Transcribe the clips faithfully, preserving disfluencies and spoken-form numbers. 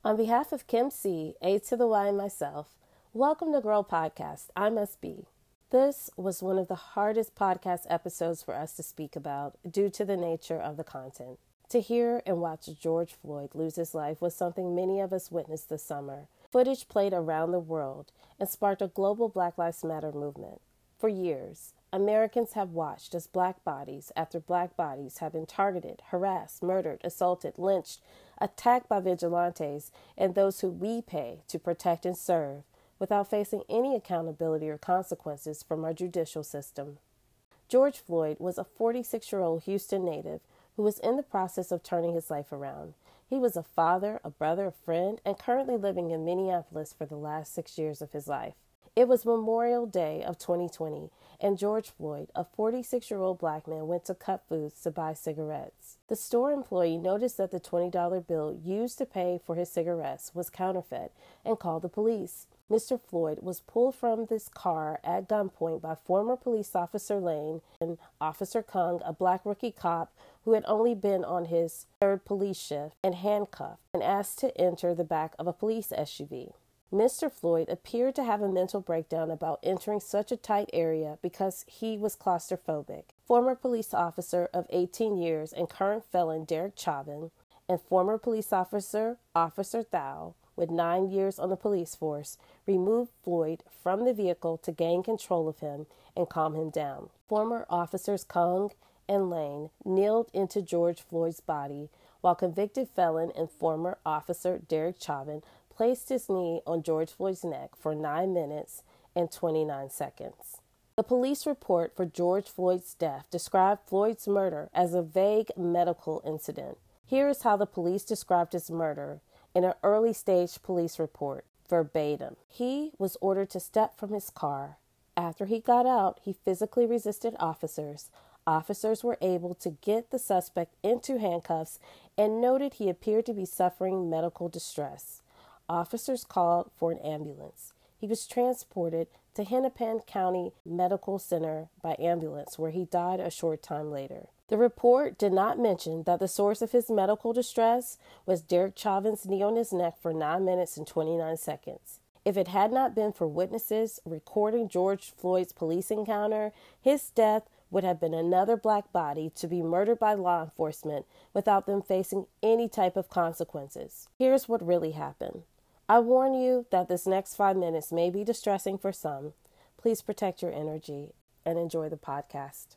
On behalf of Kim C, A to the Y, and myself, welcome to Grow Podcast, I Must Be. This was one of the hardest podcast episodes for us to speak about due to the nature of the content. To hear and watch George Floyd lose his life was something many of us witnessed this summer. Footage played around the world and sparked a global Black Lives Matter movement. For years, Americans have watched as black bodies after black bodies have been targeted, harassed, murdered, assaulted, lynched, attacked by vigilantes and those who we pay to protect and serve without facing any accountability or consequences from our judicial system. George Floyd was a forty-six-year-old Houston native who was in the process of turning his life around. He was a father, a brother, a friend, and currently living in Minneapolis for the last six years of his life. It was Memorial Day of twenty twenty, and George Floyd, a forty-six-year-old black man, went to Cut Foods to buy cigarettes. The store employee noticed that the twenty dollar bill used to pay for his cigarettes was counterfeit and called the police. Mister Floyd was pulled from this car at gunpoint by former police officer Lane and Officer Kung, a black rookie cop who had only been on his third police shift, and handcuffed and asked to enter the back of a police S U V. Mister Floyd appeared to have a mental breakdown about entering such a tight area because he was claustrophobic. Former police officer of eighteen years and current felon Derek Chauvin and former police officer Officer Thao, with nine years on the police force, removed Floyd from the vehicle to gain control of him and calm him down. Former officers Kung and Lane kneeled into George Floyd's body, while convicted felon and former officer Derek Chauvin placed his knee on George Floyd's neck for nine minutes and twenty-nine seconds. The police report for George Floyd's death described Floyd's murder as a vague medical incident. Here is how the police described his murder in an early-stage police report, verbatim. He was ordered to step from his car. After he got out, he physically resisted officers. Officers were able to get the suspect into handcuffs and noted he appeared to be suffering medical distress. Officers called for an ambulance. He was transported to Hennepin County Medical Center by ambulance, where he died a short time later. The report did not mention that the source of his medical distress was Derek Chauvin's knee on his neck for nine minutes and twenty-nine seconds. If it had not been for witnesses recording George Floyd's police encounter, his death would have been another black body to be murdered by law enforcement without them facing any type of consequences. Here's what really happened. I warn you that this next five minutes may be distressing for some. Please protect your energy and enjoy the podcast.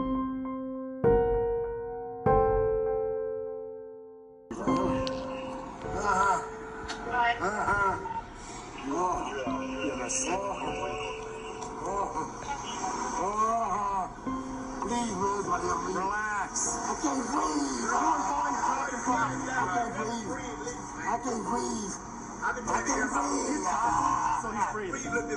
Relax. I can't breathe. I can't breathe. I can't breathe. I can't breathe. So he's breathing.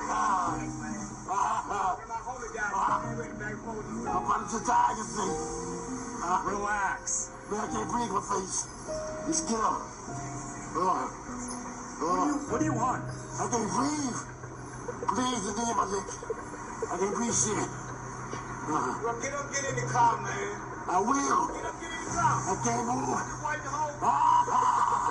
I'm about to die this thing. Relax. Man, I can't breathe my face. It's killed. Uh, uh, what do you want? I can't breathe. Please, the knee in my neck. I can't breathe shit. Uh, well, get up, get in the car, man. I will. Get up, get in the car. I can't move. I can wipe the whole ah, ah,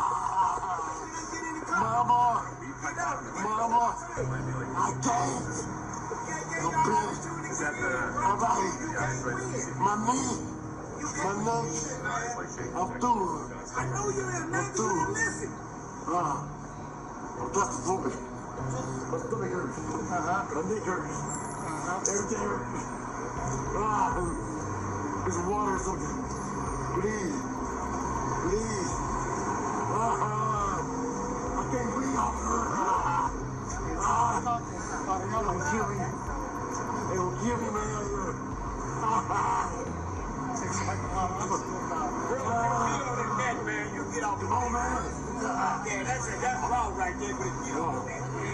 Mama, Mama, I can't. I'm big. Is that the... My body, my knee, my neck, I'm through. I know you're in, man. I'm through. Uh, I'm just focused. My stomach hurts. Uh-huh. My neck hurts. Uh-huh. Everything hurts. Ah, there's water or something. Please. Please. Ah, I can't breathe. Ah, they will kill me. They will kill me, man. Ah, man, you get off the phone, man. Yeah, that's it. That's wrong right there, but you know.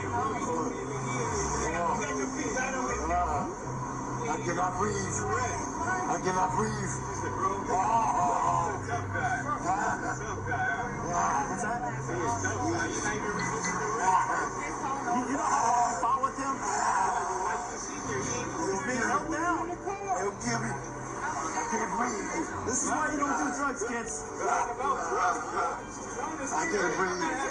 I cannot breathe. I cannot breathe. Oh, oh, oh. What's that? You know how I fought with them? They'll be held down. They'll kill me. I can't breathe. This is why you don't do drugs, kids. I can't breathe.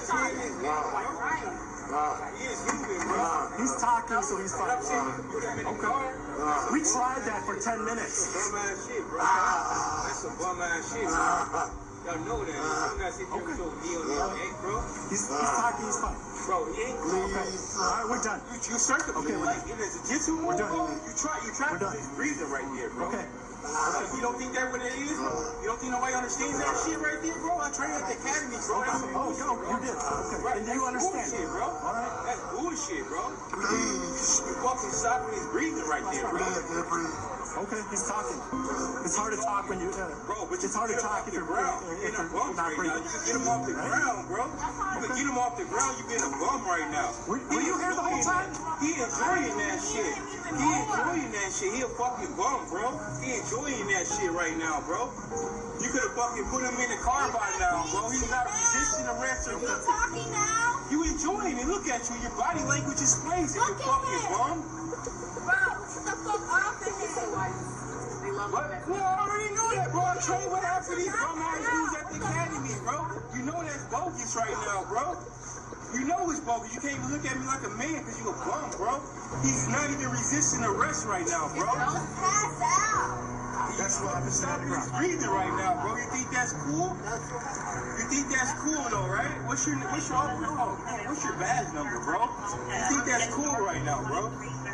He is human, bro. He's talking, so he's fucking. Uh, okay. We tried that for ten minutes. Bum ass shit, bro. That's some bum ass shit, bro. Y'all know that. I'm not sitting here so D on the egg, bro. He's, he's talking, he's fine. Bro, he ain't cool. Okay. All right, we're done. You, you circle Okay, me we're like in a jiu-jitsu move, We're done. bro. You try, you try We're to done. this breathing right here, bro. Okay. Okay, you don't think that what it is? You don't think nobody understands that shit right there, bro? I trained at the academy, bro. That's some Oh, bullshit, yo, bro. you did. Okay. Right, And that's you understand. bullshit, bro. All right. That's bullshit, bro. You fucking stopping his breathing right there, bro. Okay, he's talking. It's hard to talk when you. Uh, Bro, but it's hard to talk if you're, ground. if You're you're getting a bum not right now. breathing. You can get him off the ground, bro. You can get him off the ground. You get a bum right now. Were, were you here the whole time? He enjoying that shit. He enjoying that shit. He a fucking bum, bro. He enjoying that shit right now, bro. You could have fucking put him in the car by now, bro. He's not resisting arrest or nothing. Talking now? You enjoying it. Look at you. Your body language is crazy. You Look at fucking him. bum. Bro, shut the fuck up and What? Well, I already know that, bro. I trained with half of these bum ass dudes at the academy, bro. You know that's bogus right now, bro. You know it's bogus. You can't even look at me like a man because you a bum, bro. He's not even resisting arrest right now, bro. Don't pass out. That's what happens to Stop the his ground. breathing right now, bro. You think that's cool? You think that's cool, though, right? What's your what's your oh, man, what's your badge number, bro? You think that's cool right now, bro?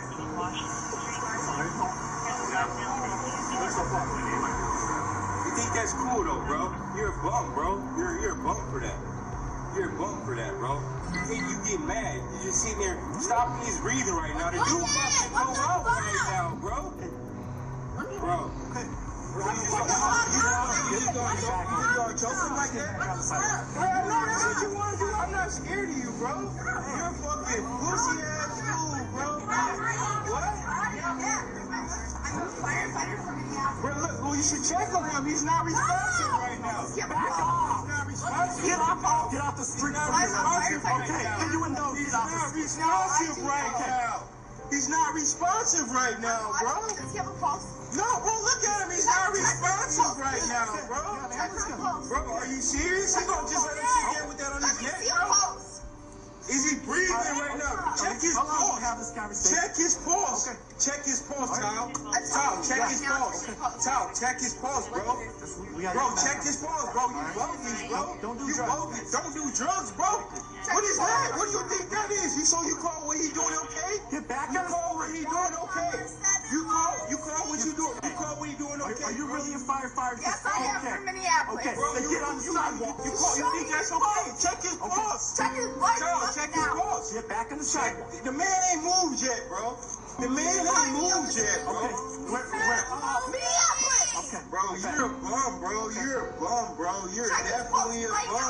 You think that's cool though, bro? You're a bum, bro. You're you're a bum for that. You're a bum for that, bro. You, you get mad. You just sitting there stopping his breathing right now. The dude about to go out right now, bro. Bro. You gonna choke him like that? Bro, I know that's what you want to do. I'm not scared of you, bro. You're a fucking pussy ass dude, bro. What? Bro, look, well, you should check on him. He's not responsive right now. He's not responsive. Get off, get off the street. He's not responsive right Okay, now. can you indulge? He's Get off not the street. responsive right now. He's not responsive right now, bro. Does he have a pulse? No, bro, look at him. He's not responsive right now, bro. Check his pulse. Bro, are you serious? You gonna just let him sit there with that on Let his me neck, see a bro? pulse. Is he breathing right now? Check his How long pulse. do we have this conversation? Check his pulse. Okay. Check his pulse, Kyle. Let's Kyle, talk. check his Now pulse. check his pulse. Kyle, check his pulse, bro. We gotta Bro, get check back. his pulse, bro. You bogus, bro. Don't do you drugs. bogus. Don't do drugs, bro. What is that? What do you think that is? You so you call what he doing okay? Get back You on the call what he doing okay? You call you call what you doing? You call what he doing Are, okay? are you bro? really a firefighter? Yes, I am Okay. from Minneapolis. Okay, Bro, then you, get on the you, sidewalk. you, call, you think that's okay? Check his pulse. Check his blood Child, suck check his now. pulse. Get back on the Check. sidewalk. The man ain't moved yet, bro. The man ain't moved yet, bro. Okay, where, where? Minneapolis. Okay, Bro, you're a bum, bro. You're a bum, bro. You're Check his definitely a pulse right bum.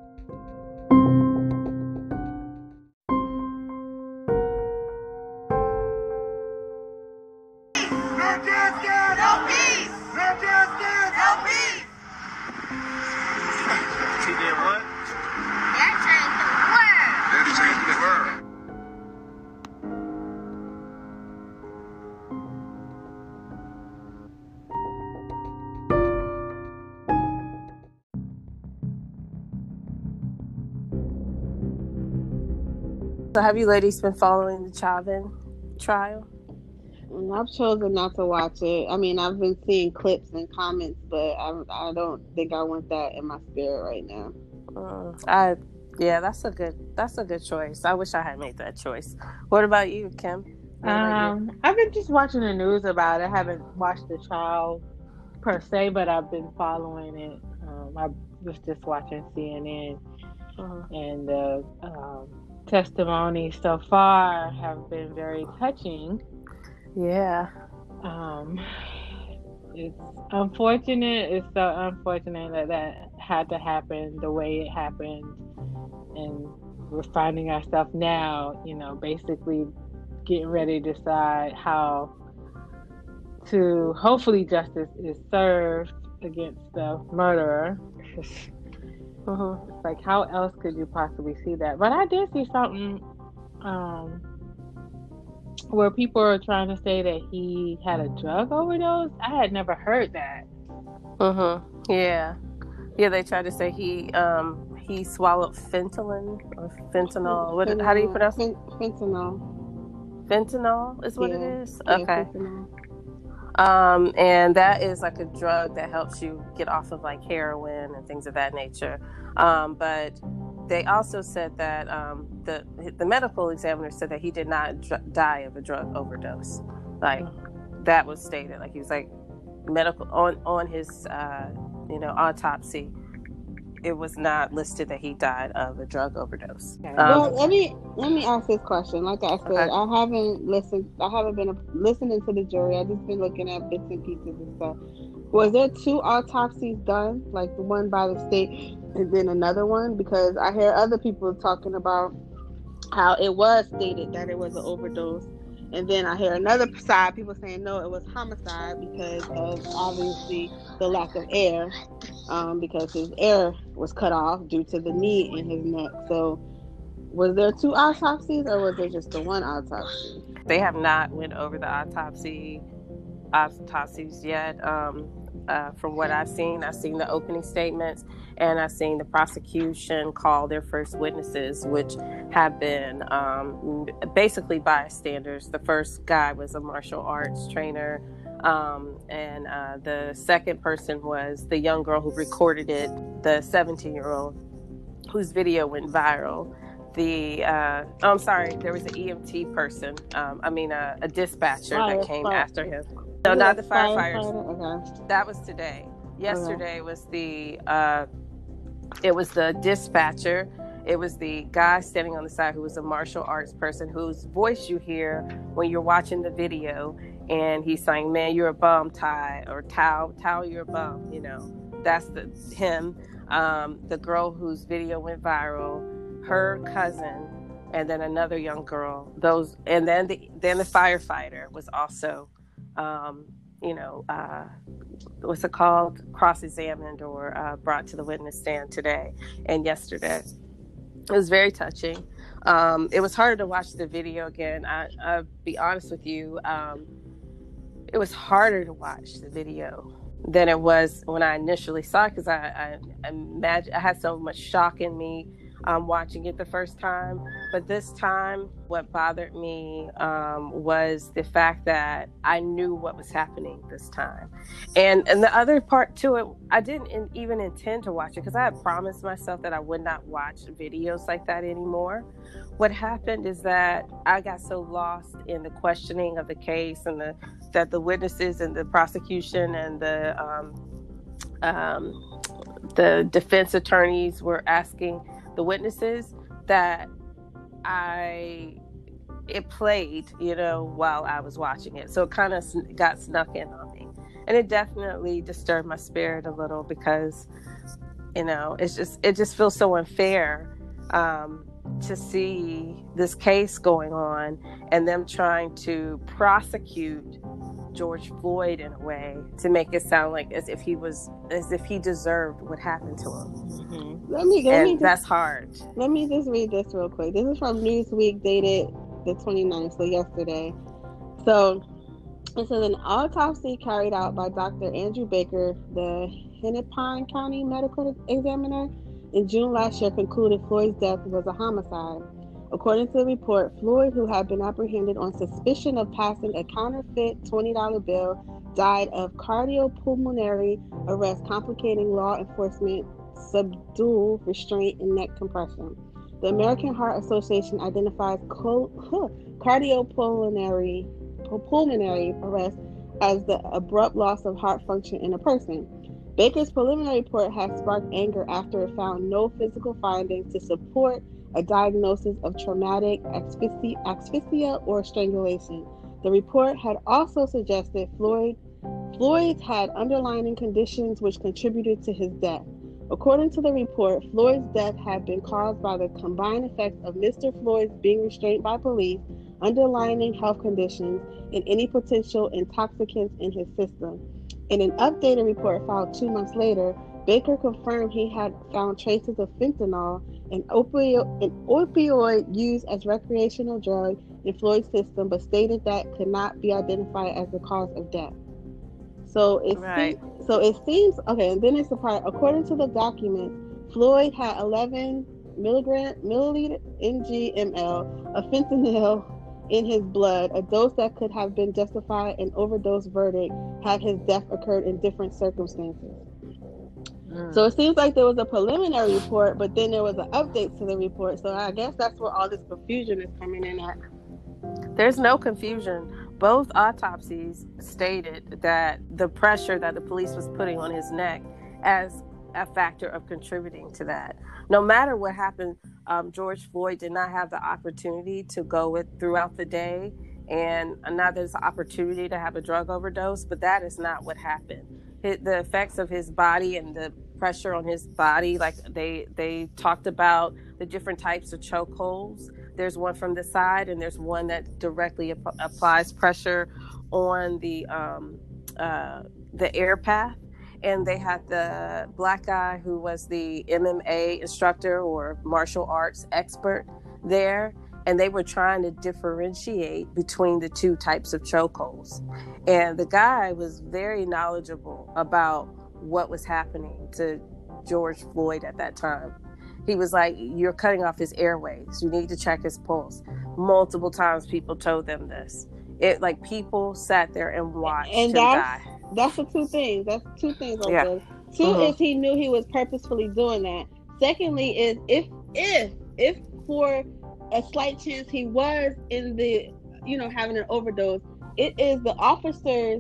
He did what? That changed the world. Daddy changed the world. So, have you ladies been following the Chauvin trial? I've chosen not to watch it. I mean, I've been seeing clips and comments, but I, I don't think I want that in my spirit right now. Mm, I, yeah, that's a good, that's a good choice. I wish I had made that choice. What about you, Kim? What about you? Um, I've been just watching the news about it. I haven't watched the trial per se, but I've been following it. Um, I was just watching C N N, Mhm. and the um, testimonies so far have been very touching. Yeah. Um, it's unfortunate. It's so unfortunate that that had to happen the way it happened, and we're finding ourselves now, you know, basically getting ready to decide how to hopefully justice is served against the murderer. Mhm. It's like, how else could you possibly see that? But I did see something um, where people are trying to say that he had a drug overdose. I had never heard that. Mhm. Yeah. Yeah. They tried to say he um he swallowed fentanyl or fentanyl. What? How do you pronounce it? Fentanyl. Fentanyl is what yeah. it is. Yeah, okay. Fentanyl. Um, and that is like a drug that helps you get off of like heroin and things of that nature. Um, but they also said that um, the the medical examiner said that he did not dr- die of a drug overdose. Like that was stated. Like he was like medical on on his uh, you know autopsy. It was not listed that he died of a drug overdose. Okay. Um, Well, let me let me ask this question. Like I said, Okay. I haven't listened. I haven't been listening to the jury. I've just been looking at bits and pieces and stuff. Was there two autopsies done, like the one by the state and then another one? Because I hear other people talking about how it was stated that it was an overdose, and then I hear another side, people saying no, it was homicide because of obviously the lack of air, um, because his air was cut off due to the knee in his neck. So was there two autopsies or was there just the one autopsy? They have not went over the autopsy autopsies yet. Um, uh, from what I've seen, I've seen the opening statements, and I've seen the prosecution call their first witnesses, which have been um, basically bystanders. The first guy was a martial arts trainer, um, and uh, the second person was the young girl who recorded it, the seventeen-year-old whose video went viral. The uh, oh, I'm sorry, there was an E M T person. Um, I mean, a, a dispatcher Fire, that came fire. after him. No, not the firefighters. Firefighter? Okay. That was today. Yesterday was the uh, it was the dispatcher. It was the guy standing on the side who was a martial arts person whose voice you hear when you're watching the video, and he's saying, "Man, you're a bum, Ty," or "Tao, Tao, you're a bum." You know, that's the him. Um, the girl whose video went viral, her cousin, and then another young girl. Those, and then the then the firefighter was also. Um, you know, uh, what's it called? Cross-examined or uh, brought to the witness stand today and yesterday. It was very touching. Um, it was harder to watch the video again. I, I'll be honest with you. Um, it was harder to watch the video than it was when I initially saw it because I, I, I imagine I had so much shock in me um, watching it the first time. But this time, what bothered me um, was the fact that I knew what was happening this time. And and the other part to it, I didn't in, even intend to watch it because I had promised myself that I would not watch videos like that anymore. What happened is that I got so lost in the questioning of the case and the that the witnesses and the prosecution and the um, um, the defense attorneys were asking the witnesses that I it played, you know, while I was watching it. So it kind of got snuck in on me. And it definitely disturbed my spirit a little because, you know, it's just it just feels so unfair um, to see this case going on and them trying to prosecute George Floyd in a way to make it sound like as if he was as if he deserved what happened to him. Mm-hmm. Let me, let and me just, that's hard. Let me just read this real quick. This is from Newsweek, dated the twenty-ninth, so yesterday. So it says an autopsy carried out by Doctor Andrew Baker, the Hennepin County medical examiner, in June last year concluded Floyd's death was a homicide. According to the report, Floyd, who had been apprehended on suspicion of passing a counterfeit twenty dollar bill, died of cardiopulmonary arrest complicating law enforcement subdual, restraint, and neck compression. The American Heart Association identifies co- huh, cardiopulmonary pulmonary arrest as the abrupt loss of heart function in a person. Baker's preliminary report has sparked anger after it found no physical findings to support a diagnosis of traumatic asphyxia, asphyxia or strangulation. The report had also suggested Floyd Floyd had underlying conditions which contributed to his death. According to the report, Floyd's death had been caused by the combined effects of Mister Floyd's being restrained by police, underlying health conditions, and any potential intoxicants in his system. In an updated report filed two months later, Baker confirmed he had found traces of fentanyl, an opioid, an opioid used as recreational drug in Floyd's system, but stated that could not be identified as the cause of death. So it Right. seems, so it seems okay. And then it's the part. According to the document, Floyd had eleven milligram milliliter mg/ml of fentanyl in his blood, a dose that could have been justified an overdose verdict had his death occurred in different circumstances. Mm. So it seems like there was a preliminary report, but then there was an update to the report. So I guess that's where all this confusion is coming in at. There's no confusion. Both autopsies stated that the pressure that the police was putting on his neck as a factor of contributing to that. No matter what happened, um, George Floyd did not have the opportunity to go with throughout the day, and now there's an opportunity to have a drug overdose, but that is not what happened. His, the effects of his body and the pressure on his body, like they they talked about the different types of chokeholds. There's one from the side, and there's one that directly ap- applies pressure on the um, uh, the air path. And they had the black guy who was the M M A instructor or martial arts expert there, and they were trying to differentiate between the two types of chokeholds. And the guy was very knowledgeable about what was happening to George Floyd at that time. He was like, you're cutting off his airways. You need to check his pulse. Multiple times people told them this. It like people sat there and watched and him that's, die. That's the two things. That's two things right yeah. there. Two mm-hmm. is he knew he was purposefully doing that. Secondly is if if if for a slight chance he was in the, you know, having an overdose, it is the officer's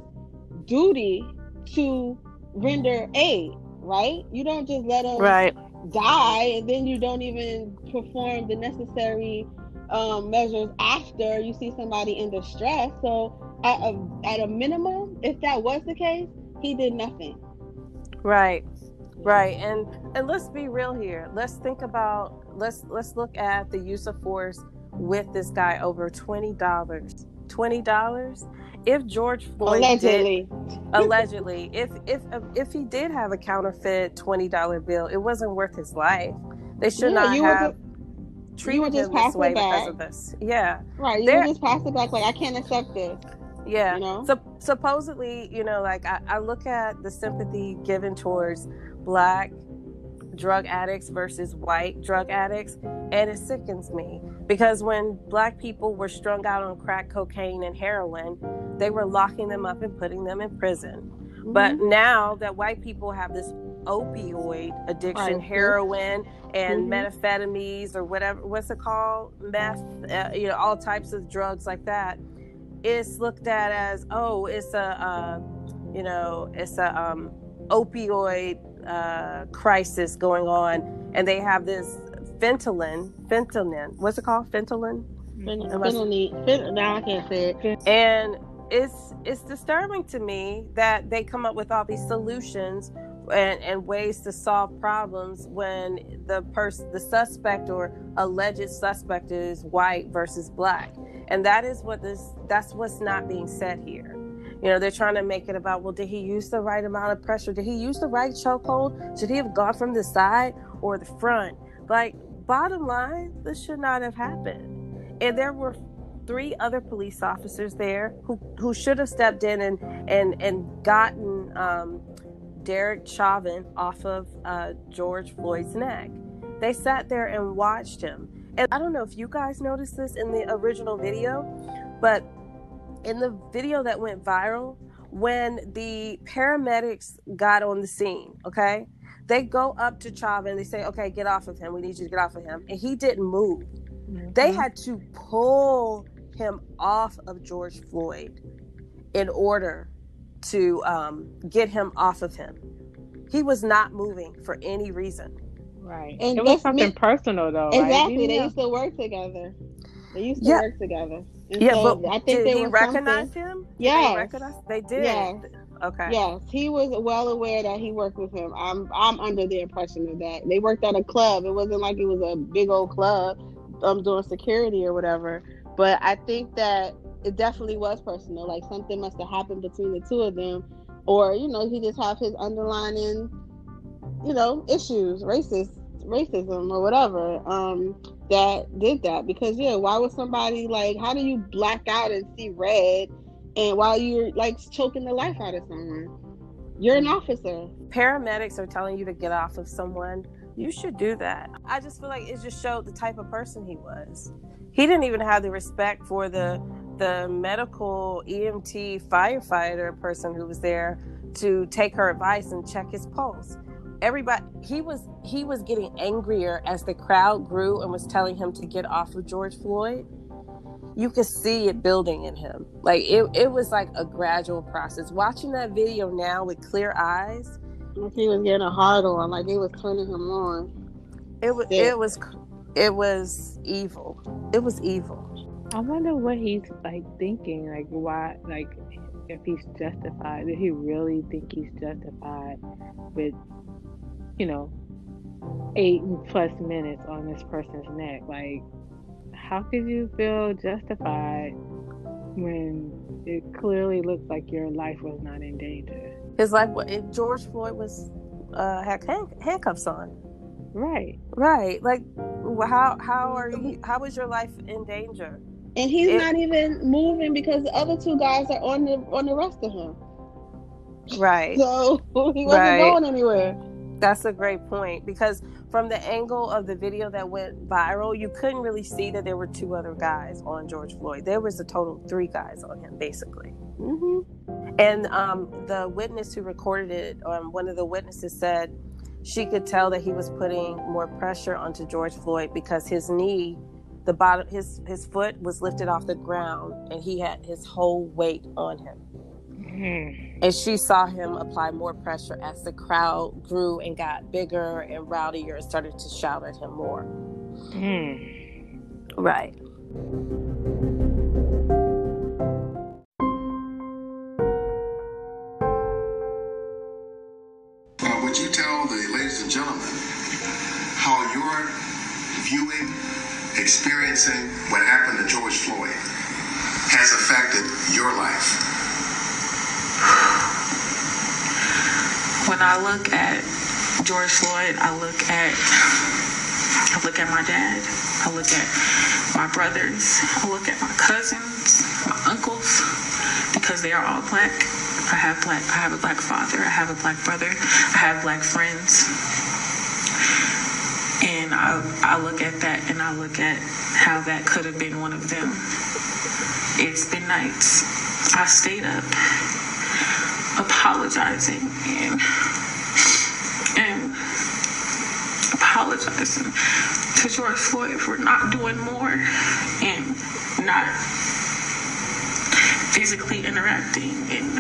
duty to render aid, right? You don't just let him right. die and then you don't even perform the necessary um, measures after you see somebody in distress. So at a, at a minimum, if that was the case, he did nothing. Right, right, and and let's be real here. Let's think about let's let's look at the use of force with this guy over twenty dollars. Twenty dollars. If George Floyd allegedly, did, allegedly, if if if he did have a counterfeit twenty dollar bill, it wasn't worth his life. They should yeah, not have just, treated him this way because of this. Yeah, right. You They're, would just pass it back like I can't accept this. Yeah. You know? So supposedly, you know, like I, I look at the sympathy given towards black drug addicts versus white drug addicts, and it sickens me because when black people were strung out on crack cocaine and heroin, they were locking them up and putting them in prison. Mm-hmm. But now that white people have this opioid addiction, right. heroin and mm-hmm. methamphetamines or whatever, what's it called? Meth, uh, you know, all types of drugs like that. It's looked at as, oh, it's a, uh, you know, it's a um, opioid uh, crisis going on, and they have this fentanyl, fentanyl, what's it called, fentanyl? Fentanyl. Now I can't say it. And it's it's disturbing to me that they come up with all these solutions and, and ways to solve problems when the person, the suspect or alleged suspect is white versus black. And that is what this, that's what's not being said here. You know, they're trying to make it about, well, did he use the right amount of pressure? Did he use the right chokehold? Should he have gone from the side or the front? Like, bottom line, this should not have happened. And there were three other police officers there who, who should have stepped in and, and, and gotten um, Derek Chauvin off of uh, George Floyd's neck. They sat there and watched him. And I don't know if you guys noticed this in the original video, but in the video that went viral, when the paramedics got on the scene, okay, they go up to Chauvin, they say, okay, get off of him. We need you to get off of him. And he didn't move. Mm-hmm. They had to pull him off of George Floyd in order to um, get him off of him. He was not moving for any reason. Right. And it was something me, personal, though. Exactly. Right? They used to work together. They used to yeah. work together. And yeah, so but I think did they he recognize him? Yeah. They, recognize? they did. Yes. Okay. Yes, he was well aware that he worked with him. I'm I'm under the impression of that. They worked at a club. It wasn't like it was a big old club um, doing security or whatever. But I think that it definitely was personal. Like something must have happened between the two of them. Or, you know, he just have his underlying, you know, issues, racist. racism or whatever um that did that. Because yeah, why would somebody, like, how do you black out and see red and while you're like choking the life out of someone? You're an officer. Paramedics are telling you to get off of someone You should do that. I just feel like it just showed the type of person he was. He didn't even have the respect for the the medical E M T firefighter person who was there to take her advice and check his pulse. Everybody, he was he was getting angrier as the crowd grew and was telling him to get off of George Floyd. You could see it building in him. Like it, it was like a gradual process. Watching that video now with clear eyes, he was getting a hard on, like it was turning him on. It was, yeah. it was, it was evil. It was evil. I wonder what he's like thinking. Like why? Like if he's justified. Did he really think he's justified with, you know, eight plus minutes on this person's neck? Like, how could you feel justified when it clearly looks like your life was not in danger? His life, George Floyd was uh, had hand, handcuffs on. Right, right. Like, how how are you? How was your life in danger? And he's it, not even moving because the other two guys are on the on the rest of him. Right. So he wasn't right. going anywhere. That's a great point, because from the angle of the video that went viral, you couldn't really see that there were two other guys on George Floyd. There was a total of three guys on him, basically. Mm-hmm. And um, the witness who recorded it, um, one of the witnesses said she could tell that he was putting more pressure onto George Floyd because his knee, the bottom, his his foot was lifted off the ground, and he had his whole weight on him. Mm. And she saw him apply more pressure as the crowd grew and got bigger and rowdier and started to shout at him more. Mm. Right. Uh, would you tell the ladies and gentlemen how you're viewing, experiencing what happened to George Floyd has affected your life? When I look at George Floyd, I look at I look at my dad, I look at my brothers, I look at my cousins, my uncles, because they are all black. I have black I have a black father, I have a black brother, I have black friends. And I I look at that and I look at how that could have been one of them. It's been nights I stayed up apologizing and and apologizing to George Floyd for not doing more and not physically interacting and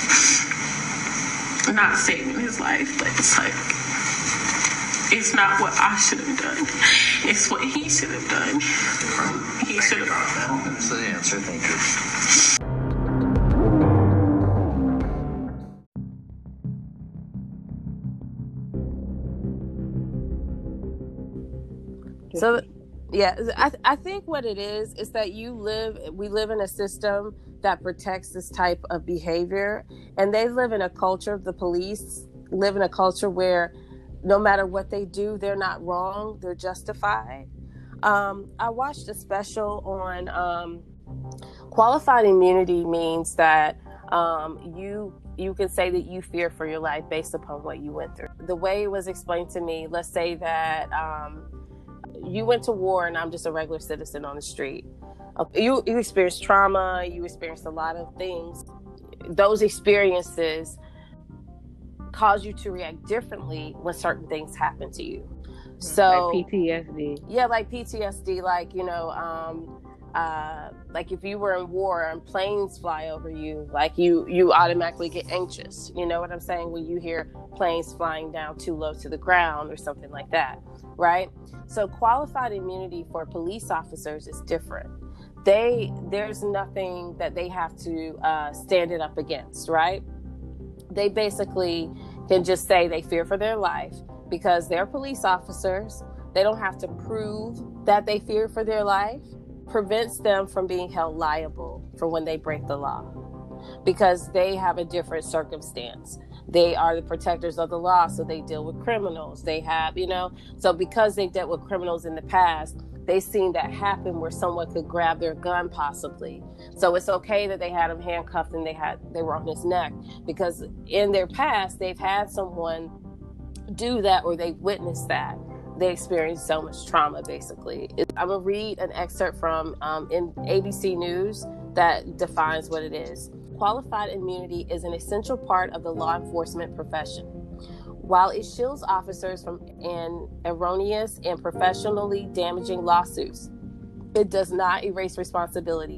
not saving his life. But it's like, it's not what I should have done. It's what he should have done. He should have. That's the answer. Thank you. So, yeah, I, I think what it is is that you live, we live in a system that protects this type of behavior, and they live in a culture, the police live in a culture where no matter what they do, they're not wrong, they're justified. Um, I watched a special on um, qualified immunity means that um, you you can say that you fear for your life based upon what you went through. The way it was explained to me, let's say that um, you went to war and I'm just a regular citizen on the street. You, you experienced trauma, you experienced a lot of things. Those experiences cause you to react differently when certain things happen to you. So like P T S D. Yeah, like P T S D, like, you know, um, uh, like if you were in war and planes fly over you, like you, you automatically get anxious. You know what I'm saying? When you hear planes flying down too low to the ground or something like that, right? So qualified immunity for police officers is different. They, there's nothing that they have to uh, stand it up against, right? They basically can just say they fear for their life because they're police officers. They don't have to prove that they fear for their life. Prevents them from being held liable for when they break the law because they have a different circumstance. They are the protectors of the law, so they deal with criminals. They have, you know, so because they've dealt with criminals in the past, they've seen that happen where someone could grab their gun possibly. So it's okay that they had him handcuffed and they had they were on his neck because in their past they've had someone do that or they witness that, they experience so much trauma, basically. I'm going to read an excerpt from um, in A B C News that defines what it is. Qualified immunity is an essential part of the law enforcement profession. While it shields officers from an erroneous and professionally damaging lawsuits, it does not erase responsibility.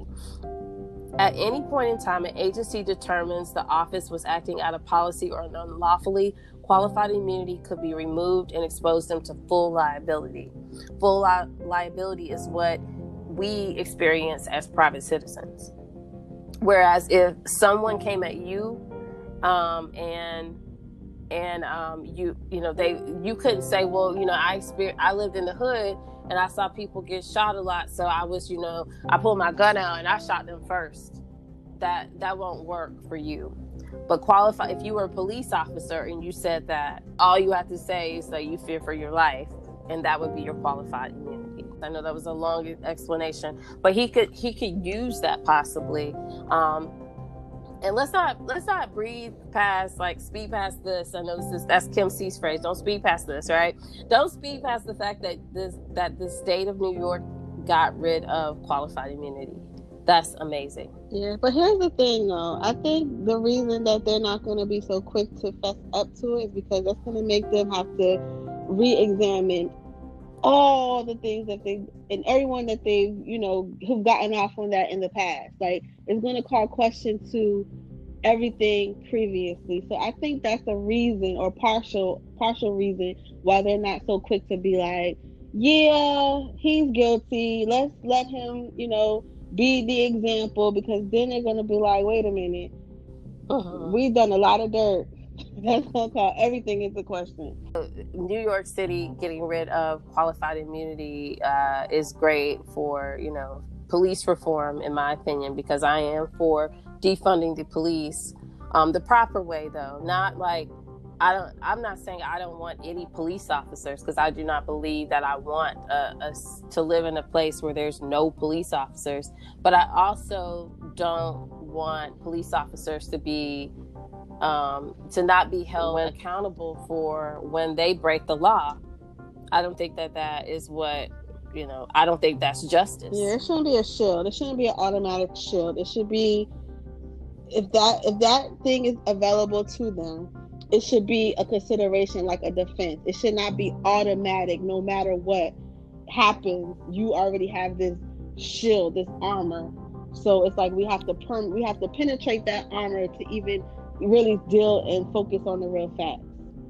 At any point in time, an agency determines the office was acting out of policy or unlawfully, qualified immunity could be removed and expose them to full liability. Full li- liability is what we experience as private citizens. Whereas if someone came at you um, and and um, you you know they you couldn't say, well, you know, I experienced, I lived in the hood and I saw people get shot a lot, so I was, you know, I pulled my gun out and I shot them first. That that won't work for you. But qualify, if you were a police officer and you said that, all you have to say is that you fear for your life, and that would be your qualified immunity. I know that was a long explanation, but he could he could use that possibly. Um, and let's not let's not breathe past, like speed past this. I know this is that's Kim C's phrase. Don't speed past this, right? Don't speed past the fact that this that the state of New York got rid of qualified immunity. That's amazing. Yeah, but here's the thing, though. I think the reason that they're not going to be so quick to fess up to it is because that's going to make them have to re-examine all the things that they and everyone that they've, you know, who've gotten off on that in the past. Like, it's going to call question to everything previously. So I think that's a reason, or partial partial reason, why they're not so quick to be like, yeah, he's guilty. Let's let him, you know, be the example, because then they're going to be like, wait a minute, uh-huh. we've done a lot of dirt. That's going to call everything into question. New York City getting rid of qualified immunity uh, is great for, you know, police reform, in my opinion, because I am for defunding the police um, the proper way, though. Not like, I don't, I'm not saying I don't want any police officers, because I do not believe that I want uh, us to live in a place where there's no police officers. But I also don't want police officers to be, um, to not be held accountable for when they break the law. I don't think that that is what, you know, I don't think that's justice. Yeah, it shouldn't be a shield. It shouldn't be an automatic shield. It should be, if that if that thing is available to them, it should be a consideration, like a defense. It should not be automatic. No matter what happens, you already have this shield, this armor. So it's like we have to perm- we have to penetrate that armor to even really deal and focus on the real facts.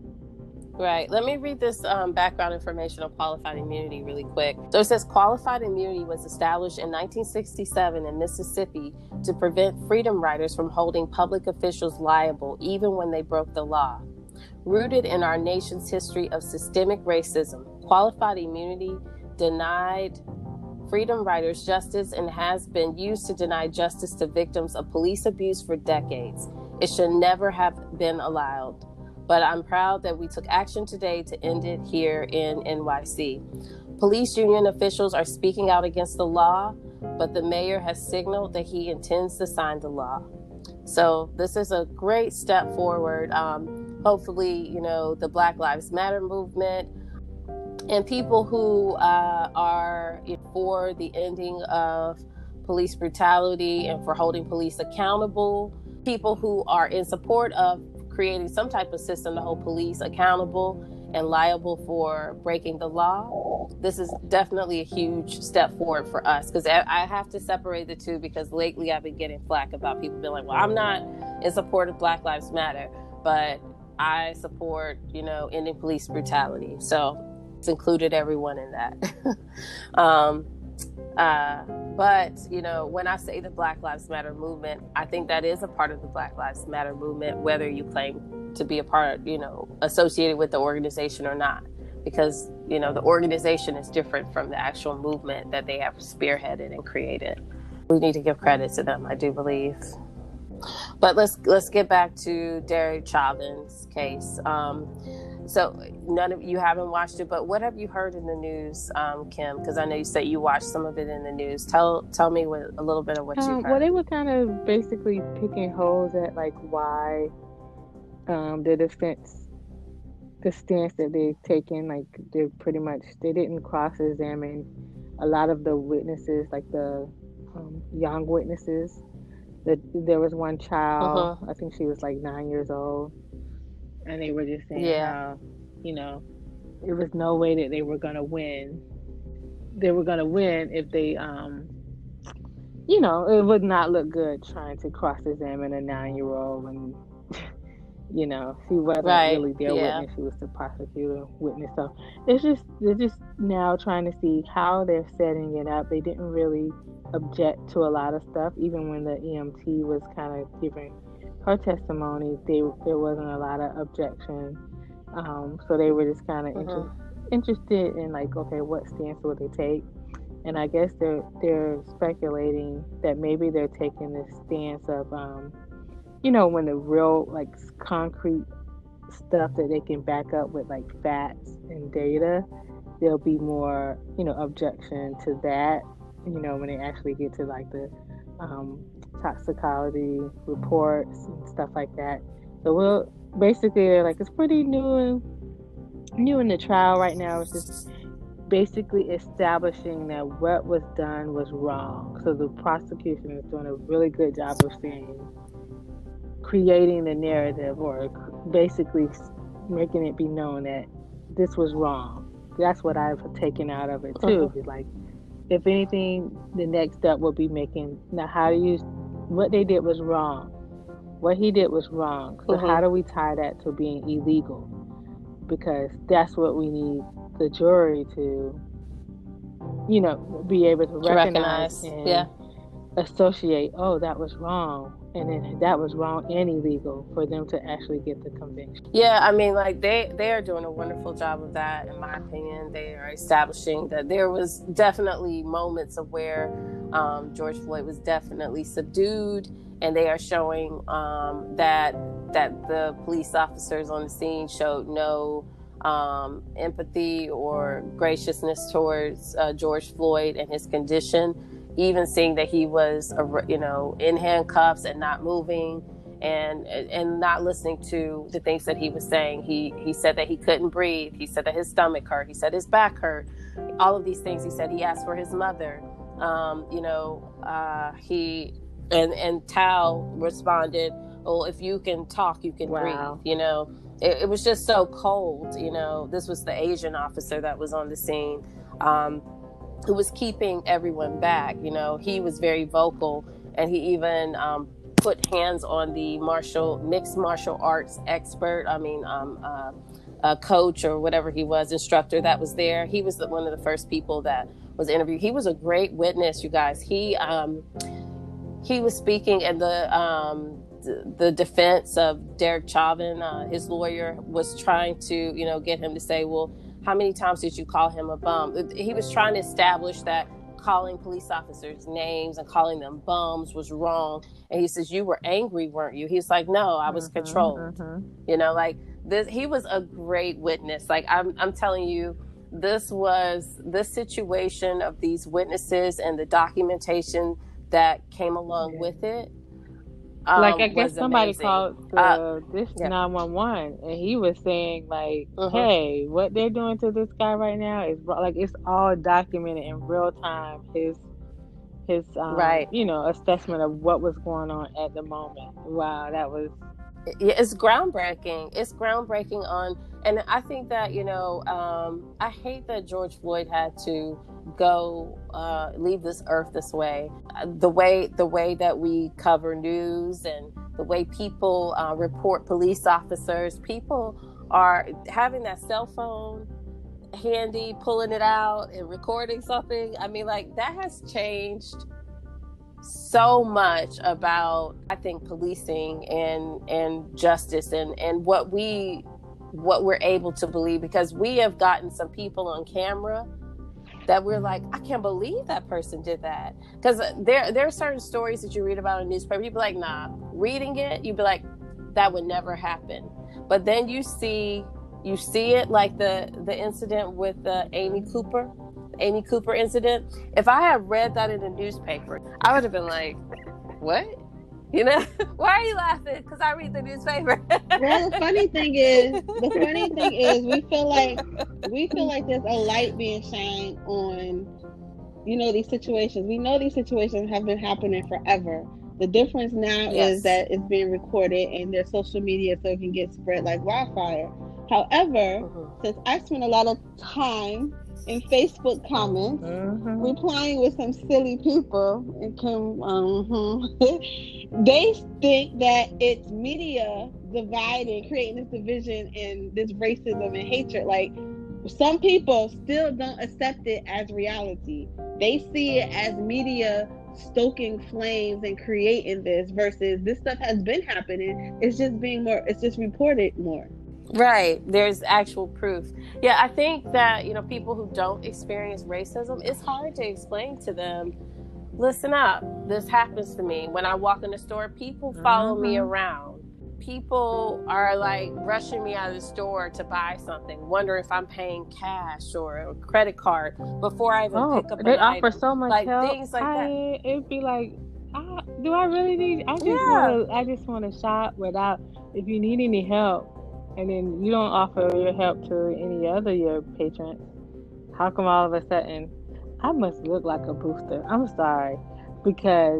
Right. Let me read this um, background information on qualified immunity really quick. So it says qualified immunity was established in nineteen sixty-seven in Mississippi to prevent freedom riders from holding public officials liable even when they broke the law. Rooted in our nation's history of systemic racism, qualified immunity denied freedom riders justice and has been used to deny justice to victims of police abuse for decades. It should never have been allowed. But I'm proud that we took action today to end it here in N Y C. Police union officials are speaking out against the law, but the mayor has signaled that he intends to sign the law. So this is a great step forward. Um, hopefully, you know, the Black Lives Matter movement and people who uh, are for the ending of police brutality and for holding police accountable, people who are in support of creating some type of system to hold police accountable and liable for breaking the law. This is definitely a huge step forward for us, because I have to separate the two, because lately I've been getting flack about people being like, well, I'm not in support of Black Lives Matter, but I support, you know, ending police brutality. So it's included everyone in that. um, Uh, but, you know, when I say the Black Lives Matter movement, I think that is a part of the Black Lives Matter movement, whether you claim to be a part, you know, associated with the organization or not, because, you know, the organization is different from the actual movement that they have spearheaded and created. We need to give credit to them, I do believe. But let's let's get back to Derek Chauvin's case. Um, So none of you haven't watched it, but what have you heard in the news, um, Kim? Because I know you said you watched some of it in the news. Tell tell me what, a little bit of what um, you heard. Well, they were kind of basically picking holes at like why um, the defense the stance that they've taken. Like they're pretty much they didn't cross-examine a lot of the witnesses, like the um, young witnesses. That there was one child, Mhm. I think she was like nine years old, and they were just saying Yeah. how, you know, there was no way that they were gonna win. They were gonna win if they, um, you know, it would not look good trying to cross-examine a nine-year-old when, you know, she wasn't Right. really their Yeah. witness; she was the prosecutor witness. So it's just they're just now trying to see how they're setting it up. They didn't really object to a lot of stuff, even when the E M T was kind of giving her testimony. They there wasn't a lot of objection, um, so they were just kind of Mhm. inter- interested in like, okay, what stance will they take? And I guess they're they're speculating that maybe they're taking this stance of, um, you know, when the real like concrete stuff that they can back up with like facts and data, there'll be more, you know, objection to that. You know, when they actually get to like the um, toxicology reports and stuff like that. So we'll basically they're like it's pretty new, new in the trial right now. It's just basically establishing that what was done was wrong. So the prosecution is doing a really good job of saying, creating the narrative, or basically making it be known that this was wrong. That's what I've taken out of it too. Mhm. Like, if anything, the next step will be making, now how do you, what they did was wrong. What he did was wrong. So Mhm. how do we tie that to being illegal? Because that's what we need the jury to, you know, be able to To recognize, recognize. and Yeah. associate, oh, that was wrong. And then that was wrong and illegal for them to actually get the conviction. Yeah, I mean, like they they are doing a wonderful job of that, in my opinion. They are establishing that there was definitely moments of where um, George Floyd was definitely subdued, and they are showing um, that that the police officers on the scene showed no um, empathy or graciousness towards uh, George Floyd and his condition. Even seeing that he was, you know, in handcuffs and not moving, and and not listening to the things that he was saying. He he said that he couldn't breathe. He said that his stomach hurt. He said his back hurt. All of these things. He said he asked for his mother. Um, you know, uh, he and and Tal responded, "Well, if you can talk, you can Wow. breathe." You know, it, it was just so cold. You know, this was the Asian officer that was on the scene. Um, who was keeping everyone back. You know, he was very vocal, and he even um, put hands on the martial mixed martial arts expert. I mean, um, uh, a coach or whatever he was, instructor that was there. He was the, one of the first people that was interviewed. He was a great witness, you guys. He um, he was speaking, and the um, the defense of Derek Chauvin, uh, his lawyer, was trying to, you know, get him to say, well, how many times did you call him a bum? He was trying to establish that calling police officers names and calling them bums was wrong. And he says, you were angry, weren't you? He's like, no, I was Mhm, controlled. mhm. You know, like this, he was a great witness. Like I'm, I'm telling you, this was this situation of these witnesses and the documentation that came along Yeah. with it. Um, Like, I guess was somebody amazing. called the, Uh, this yeah. nine one one, and he was saying, like, Mhm. hey, what they're doing to this guy right now is wrong. Like, it's all documented in real time. His, his, um, Right. you know, assessment of what was going on at the moment. Wow, that was, Yeah, it's groundbreaking. It's groundbreaking on, and I think that, you know, um, I hate that George Floyd had to go uh, leave this earth this way. Uh, The way the way that we cover news and the way people uh, report police officers, people are having that cell phone handy, pulling it out and recording something. I mean, like that has changed so much about, I think, policing and and justice and and what we what we're able to believe, because we have gotten some people on camera that we're like, I can't believe that person did that. Because there there are certain stories that you read about in a newspaper, you'd be like, nah. Reading it, you'd be like, that would never happen. But then you see you see it, like the the incident with uh, Amy Cooper. Amy Cooper incident. If I had read that in a newspaper, I would have been like, what? You know, why are you laughing? Because I read the newspaper. Well, the funny thing is, the funny thing is, we feel like we feel like there's a light being shined on, you know, these situations. We know these situations have been happening forever. The difference now Yes. is that it's being recorded and there's social media, so it can get spread like wildfire. However, Mhm. since I spend a lot of time in Facebook comments, Mhm. replying with some silly people, and Kim, um, they think that it's media dividing, creating this division and this racism and hatred. Like, some people still don't accept it as reality. They see it as media stoking flames and creating this, versus this stuff has been happening. It's just being more, it's just reported more. Right. There's actual proof. Yeah, I think that, you know, people who don't experience racism, it's hard to explain to them, listen up, this happens to me. When I walk in the store, people follow me Mhm. around. People are like rushing me out of the store to buy something, wondering if I'm paying cash or a credit card before I even Oh, pick up they an offer item. so much Like help. things like I, that. It'd be like, I, do I really need? I just Yeah. want to. I just want to shop without. If you need any help, and then you don't offer your help to any other your patrons, how come all of a sudden I must look like a booster? I'm sorry, because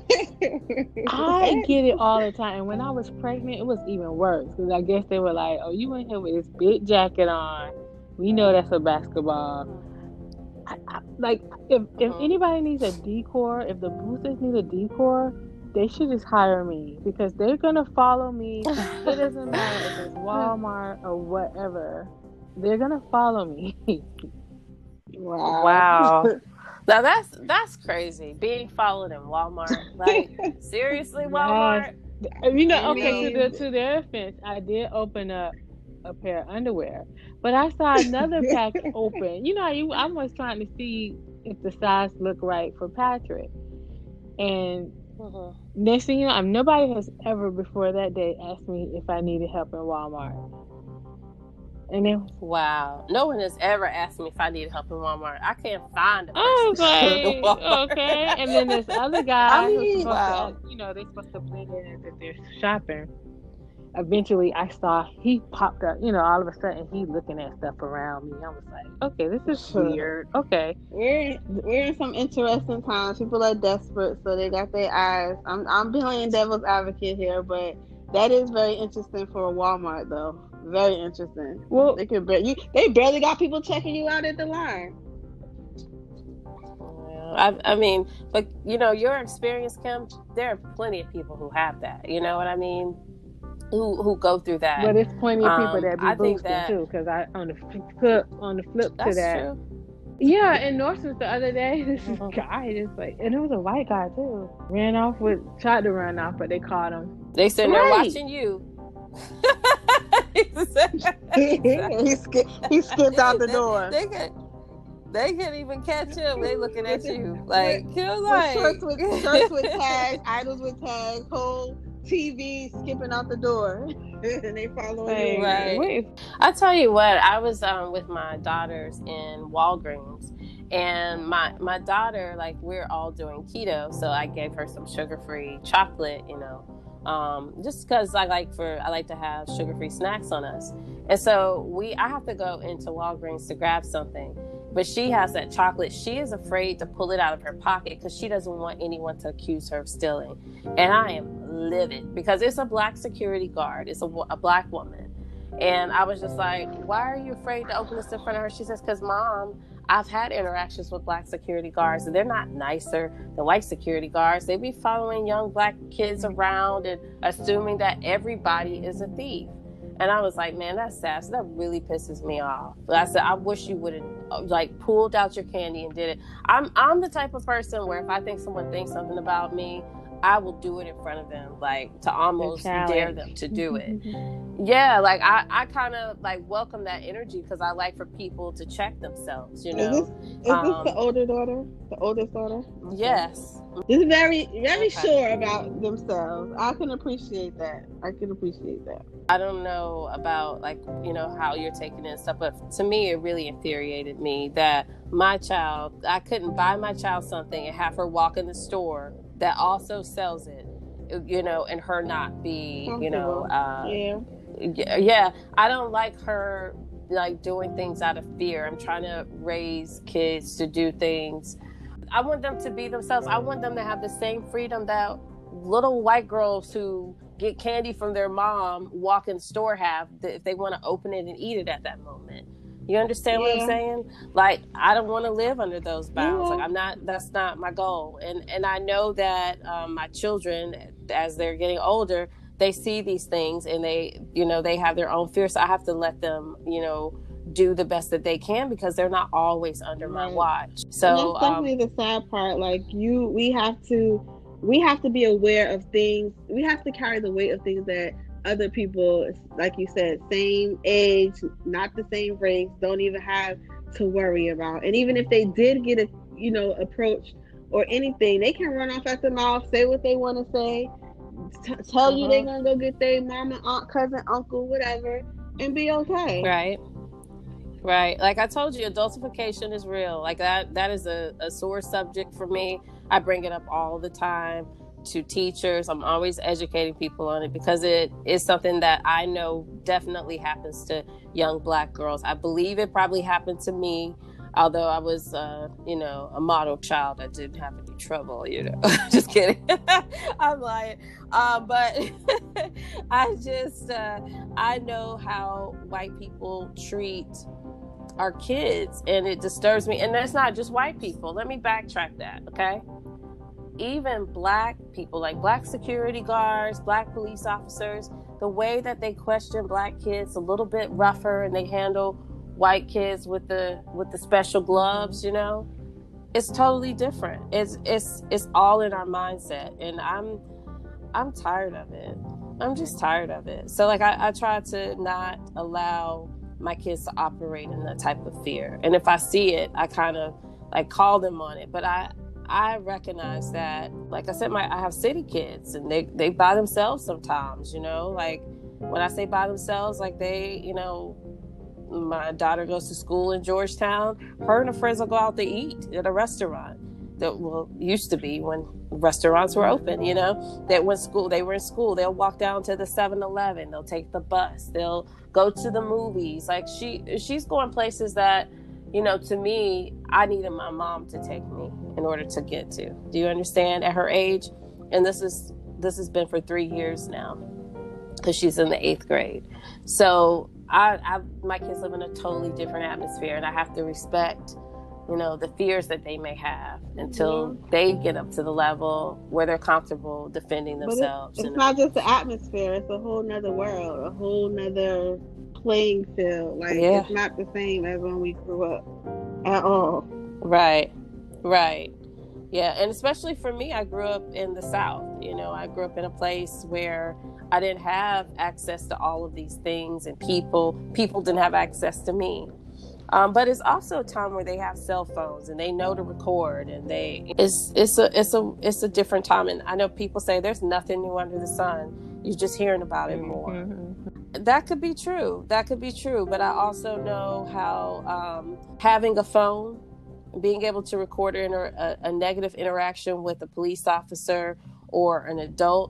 I get it all the time. And when I was pregnant, it was even worse, because I guess they were like, "Oh, you in here with this big jacket on? We know that's a basketball." I, I, like, if if Mhm. anybody needs a decor, if the boosters need a decor, they should just hire me, because they're gonna follow me. It doesn't matter if it's Walmart or whatever. They're gonna follow me. Wow. Wow. Now that's that's crazy. Being followed in Walmart. Like, seriously, Walmart? You know, I okay, to mean- the to their offense, I did open up a pair of underwear, but I saw another pack open. You know, you I was trying to see if the size looked right for Patrick, and Mhm. next thing you know, um, nobody has ever before that day asked me if I needed help in Walmart. And then Wow. No one has ever asked me if I need help in Walmart. I can't find a person I was to help in like, Walmart. okay. And then this other guy I who's mean, supposed wow. to, act, you know, they're supposed to blend in that they're shopping. Eventually, I saw he popped up. You know, all of a sudden, he looking at stuff around me. I was like, okay, this is weird. Okay. We're we're in some interesting times. People are desperate, so they got their eyes. I'm I'm playing devil's advocate here, but that is very interesting for a Walmart, though. Very interesting. Well, They could bar- you, they barely got people checking you out at the line. I, I mean, but you know, your experience, Kim, there are plenty of people who have that. You know what I mean? Who who go through that. but there's plenty of people Um, that be I think boosting that- too. Because I on the flip on the flip to That's that. true. Yeah, in Northwoods the other day, this Mhm. guy just like, and it was a white guy too. Ran off with, tried to run off, but they caught him. They sitting there Right. watching you. he, skipped, he skipped out the They- door. They can, they can't even catch him. They looking at you like, you're With like shirts with shirts with tags, idols with tags, whole T V skipping out the door, and they following Like, you. Right. wait, I tell you what, I was um, with my daughters in Walgreens, and my my daughter, like, we're all doing keto, so I gave her some sugar-free chocolate, you know, um, just because I like for I like to have sugar-free snacks on us, and so we I have to go into Walgreens to grab something. But she has that chocolate. She is afraid to pull it out of her pocket because she doesn't want anyone to accuse her of stealing. And I am livid because it's a black security guard. It's a, a black woman. And I was just like, why are you afraid to open this in front of her? She says, because, Mom, I've had interactions with black security guards, and they're not nicer than white security guards. They be following young black kids around and assuming that everybody is a thief. And I was like, man, that's sad. So that really pisses me off. But I said, I wish you would have like pulled out your candy and did it. I'm I'm the type of person where if I think someone thinks something about me, I will do it in front of them, like to almost dare them to do it. Yeah, like I, I kind of like welcome that energy because I like for people to check themselves, you know. Is this, is Um, this the older daughter? The oldest daughter? Yes. This is very, very Okay. sure about themselves. I can appreciate that. I can appreciate that. I don't know about like, you know, how you're taking it and stuff, but to me, it really infuriated me that my child, I couldn't buy my child something and have her walk in the store that also sells it you know, and her not be, you know, Comfortable. uh, Yeah. yeah, I don't like her like doing things out of fear. I'm trying to raise kids to do things. I want them to be themselves. I want them to have the same freedom that little white girls who get candy from their mom walk in the store have, if they want to open it and eat it at that moment. You understand Yeah. what I'm saying? Like, I don't want to live under those bounds. Yeah. Like, I'm not, that's not my goal. And and I know that um, my children, as they're getting older, they see these things and they, you know, they have their own fears. So I have to let them, you know, do the best that they can because they're not always under my Right. watch. And So, that's um, definitely the sad part. Like you, we have to, we have to be aware of things. We have to carry the weight of things that other people, like you said, same age, not the same race, don't even have to worry about. And even if they did get a, you know, approach or anything, they can run off at the mouth, say what they want to say, t- tell Mhm. you they're gonna go get their mama, aunt, cousin, uncle, whatever, and be okay. right. Right. Like I told you, adultification is real. Like that, that is a, a sore subject for me. I bring it up all the time to teachers. I'm always educating people on it because it is something that I know definitely happens to young Black girls. I believe it probably happened to me, although I was, uh, you know, a model child. I didn't have any trouble, you know. Just kidding. I'm lying. Um, but I just, uh, I know how white people treat our kids, and it disturbs me. And that's not just white people. Let me backtrack that, okay? Even Black people, like Black security guards, Black police officers, the way that they question Black kids a little bit rougher, and they handle white kids with the with the special gloves, you know, it's totally different. It's it's it's all in our mindset, and I'm I'm tired of it. I'm just tired of it. So like I, I try to not allow my kids to operate in that type of fear. And if I see it, I kind of like call them on it. But I I recognize that, like I said, my I have city kids and they, they by themselves sometimes, you know, like when I say by themselves, like they, you know, my daughter goes to school in Georgetown. Her and her friends will go out to eat at a restaurant that well used to be when restaurants were open, you know, that when school, they were in school, they'll walk down to the seven eleven, they'll take the bus, they'll go to the movies. Like she, she's going places that, you know, to me, I needed my mom to take me in order to get to. Do you understand? At her age, and this is, this has been for three years now because she's in the eighth grade. So I, I, my kids live in a totally different atmosphere, and I have to respect, you know, the fears that they may have until Yeah. they get up to the level where they're comfortable defending But it, themselves. it's and- not just the atmosphere, it's a whole nother world, a whole nother playing field. Like Yeah. it's not the same as when we grew up at all. Right, right. Yeah, and especially for me, I grew up in the South. You know, I grew up in a place where I didn't have access to all of these things, and people people didn't have access to me. Um, but it's also a time where they have cell phones and they know to record, and they it's it's a it's a it's a different time. And I know people say there's nothing new under the sun. You're just hearing about it more. Mm-hmm. That could be true. That could be true. But I also know how um, having a phone, being able to record inter- a, a negative interaction with a police officer or an adult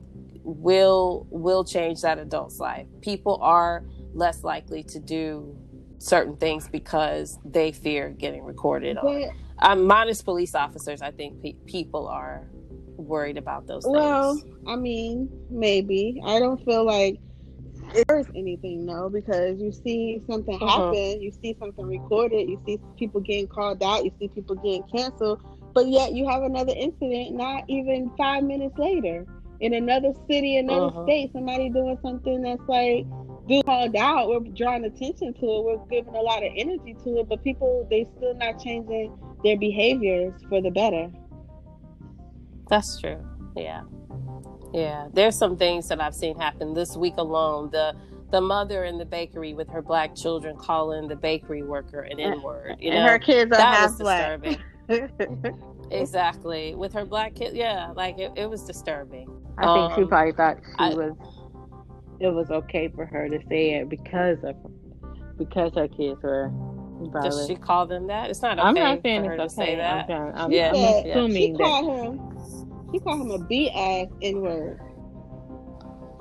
will will change that adult's life. People are less likely to do certain things because they fear getting recorded on. But, Um, minus police officers, I think pe- people are worried about those things. well, I mean, maybe. I don't feel like there's anything, no, because you see something Uh-huh. happen, you see something recorded, you see people getting called out, you see people getting canceled, but yet you have another incident not even five minutes later in another city, another Uh-huh. state, somebody doing something that's like being called out. We're drawing attention to it, we're giving a lot of energy to it, but people, they still not changing their behaviors for the better. That's true. Yeah. Yeah. There's some things that I've seen happen this week alone. The the mother in the bakery with her Black children calling the bakery worker an N-word. You know, And her kids are that half was Black. disturbing. Exactly. With her Black kid. Yeah. Like it, it was disturbing. I think she Um, probably thought she I- was. It was okay for her to say it because of because her kids were. Does Probably. she call them that? It's not okay I'm not saying for her it's to okay. say that. I'm, trying, I'm, Yeah. I'm Yeah, she assuming that. called him. She called him a B ass N word.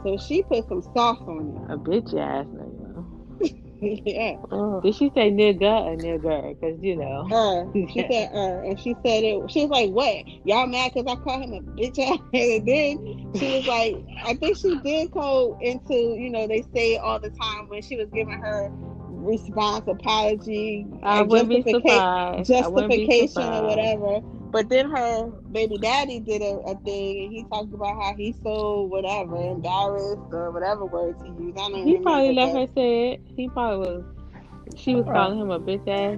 So she put some sauce on A bitch ass nigga. it. Yeah. Oh. Did she say nigga or nigger? Because, you know. Uh, she said uh, and she said it. She was like, "What? Y'all mad because I call him a bitch ass?" And then she was like, I think she did go into, you know, they say all the time when she was giving her response, apology, I and wouldn't be justifica- surprised. I wouldn't be justification or surprised. whatever. But then her baby daddy did a, a thing, and he talked about how he's so whatever embarrassed or whatever words he used. I don't He remember. probably let but- her say it. He probably was. She was calling him a bitch ass.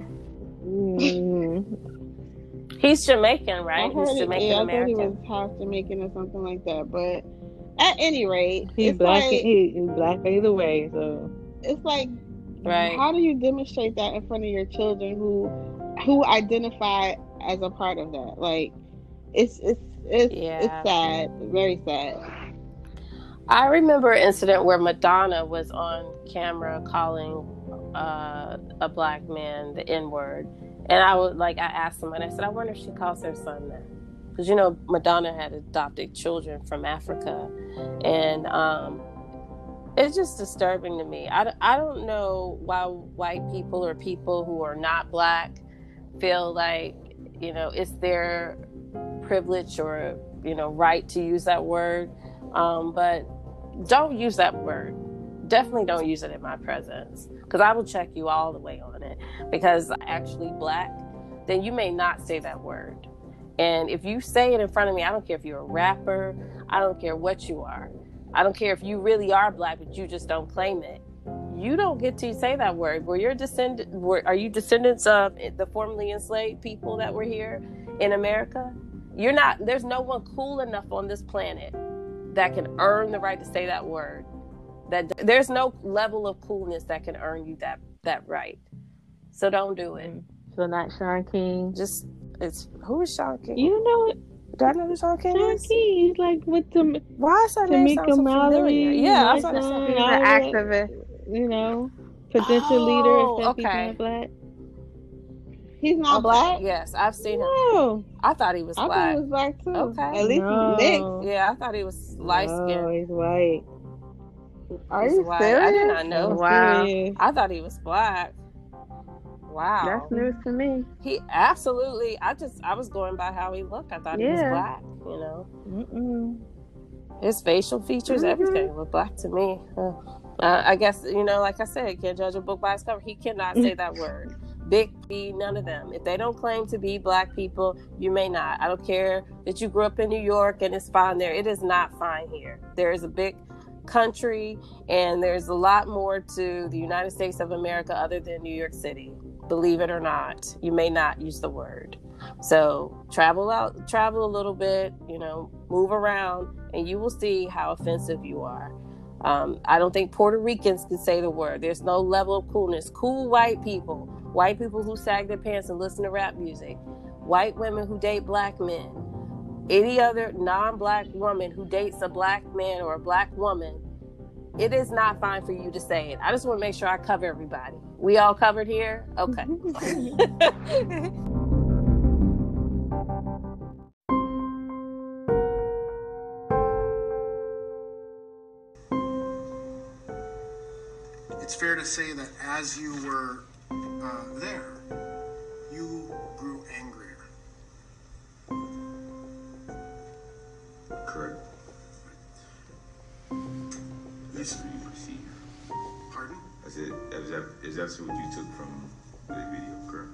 Mm. He's Jamaican, I right? heard He's it. Jamaican Yeah, I thought he was American. half Jamaican or something like that. But at any rate, He's it's black. like he, he's black either way. So it's like, Right. how do you demonstrate that in front of your children who who identify as a part of that? Like, it's it's it's Yeah. it's sad, very sad. I remember an incident where Madonna was on camera calling uh, a black man the N-word. And I was like, I asked someone, I said, I wonder if she calls her son that. Because, you know, Madonna had adopted children from Africa. And um, it's just disturbing to me. I, I don't know why white people or people who are not black feel like, you know, it's their privilege or, you know, right to use that word. Um, but don't use that word. Definitely don't use it in my presence, because I will check you all the way on it. Because I'm actually black, then you may not say that word. And if you say it in front of me, I don't care if you're a rapper, I don't care what you are. I don't care if you really are black, but you just don't claim it. You don't get to say that word. Were your descendant? Were, are you descendants of the formerly enslaved people that were here in America? You're not. There's no one cool enough on this planet that can earn the right to say that word. That there's no level of coolness that can earn you that that right. So don't do it. so not Sean King. Just it's who is Sean King? You know what? Do I know who Sean King Sean is? King. He's like with the Why is that name sound Tamika so Mallory. familiar? Yeah, I was Mark gonna say. Gunn, He's all an that, activist. You know, potential leader Oh, and stuff. He's okay. not black. He's not Okay, black. Yes, I've seen him. No. I thought he was I thought black. he was black too. Okay. At least No. he's mixed. Yeah, I thought he was light No, skinned. he's white. Are He's you white. serious? I did not know. I'm Wow. serious. I thought he was black. Wow. That's news to me. He absolutely. I just. I was going by how he looked. I thought he was Yeah. black. You know, Mm-mm. his facial features, Mhm. everything looked black to me. Uh, I guess you know, like I said, can't judge a book by its cover. He cannot say that word. Big B, none of them. If they don't claim to be black people, you may not. I don't care that you grew up in New York and it's fine there. It is not fine here. There is a big country and there's a lot more to the United States of America other than New York City. Believe it or not, you may not use the word. So travel out, travel a little bit, you know, move around, and you will see how offensive you are. Um, I don't think Puerto Ricans can say the word. There's no level of coolness. Cool white people, white people who sag their pants and listen to rap music, white women who date black men, any other non-black woman who dates a black man or a black woman, it is not fine for you to say it. I just want to make sure I cover everybody. We all covered here? Okay. It's fair to say that as you were uh, there, you grew angrier. Correct. That's Yes. what you perceive. Pardon? I said, is that, is that what you took from the video, correct?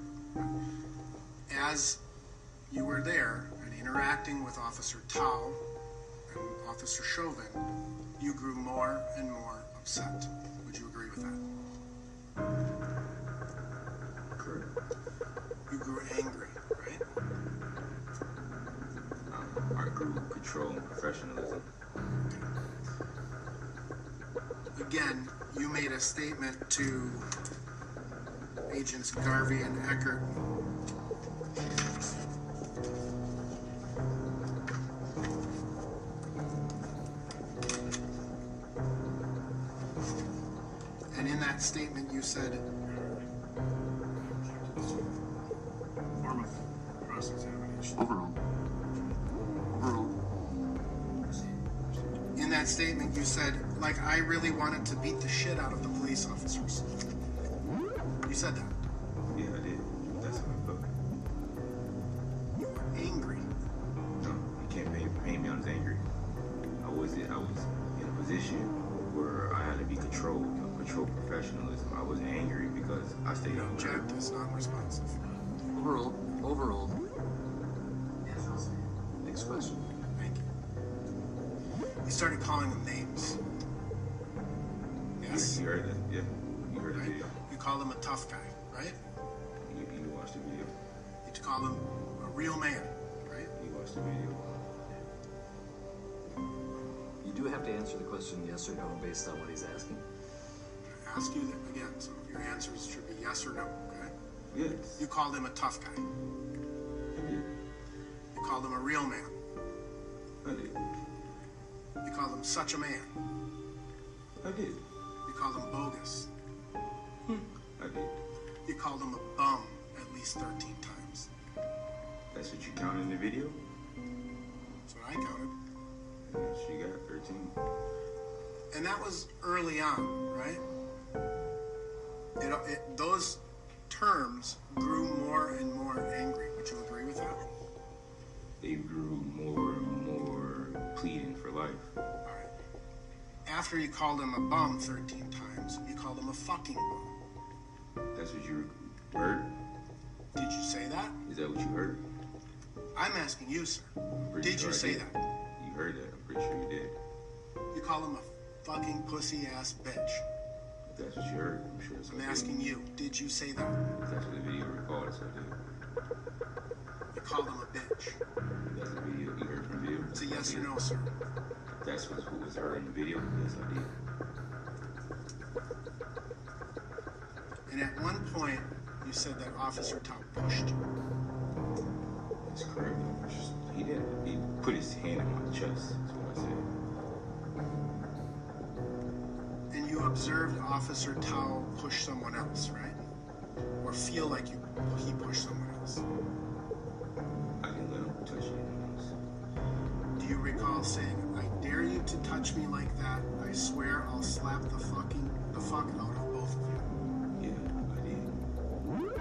As you were there and interacting with Officer Tao and Officer Chauvin, you grew more and more upset. Would you agree with that? Correct. You grew angry, right? Um, I grew control and professionalism. Again, you made a statement to Agents Garvey and Eckert. And in that statement, you said, form of cross-examination. Overall. Overall. In that that statement, you said, like, I really wanted to beat the shit out of the police officers. You said that. Yeah, I did. That's how I felt. You were angry. No, you can't paint, paint me as angry. I wasn't. I was in a position where I had to be controlled, control professionalism. I wasn't angry because I stayed on track. Object is not responsive. Overall, overall. Next question. Thank you. You started calling them names. Yes? You heard it. Yeah, you heard the Right? video. You call him a tough guy, right? You, you watched the video. You call him a real man, right? You watched the video. You do have to answer the question yes or no based on what he's asking. I ask you that again, so your answers should be yes or no, okay? Yes. You called him a tough guy. I did. You called him a real man. I did. You called him such a man. I did. You called him bogus. I did. You called him a bum at least thirteen times. That's what you counted in the video? That's what I counted. And she got thirteen. And that was early on, right? It, it, those terms grew more and more angry. Would you agree with that? They grew more and more pleading for life. All right. After you called him a bum thirteen times, you called him a fucking bum. That's what you heard? Did you say that? Is that what you heard? I'm asking you, sir. I'm pretty Did sure you I say did. that? You heard that. I'm pretty sure you did. You call him a fucking pussy ass bitch. If that's what you heard, I'm sure it's I'm okay. asking you, did you say that? If that's what the video recorded, so I did. You called him a bitch. If that's the video you heard from the video. It's a yes or no, sir. If that's what what was heard in the video, yes, I did. And at one point, you said that Officer Tao pushed you. That's correct. He didn't. He put his hand in my chest. That's what I said. And you observed Officer Tao push someone else, right? Or feel like you he pushed someone else. I didn't let him touch anyone else. Do you recall saying, I dare you to touch me like that. I swear I'll slap the fucking the fuck out of both of you. Yeah, I did.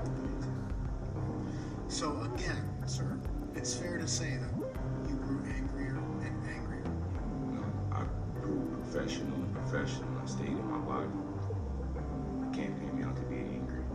So again, sir, it's fair to say that you grew angrier and angrier. No, I grew professional and professional. I stayed in my body. You can't pay me out to be angry.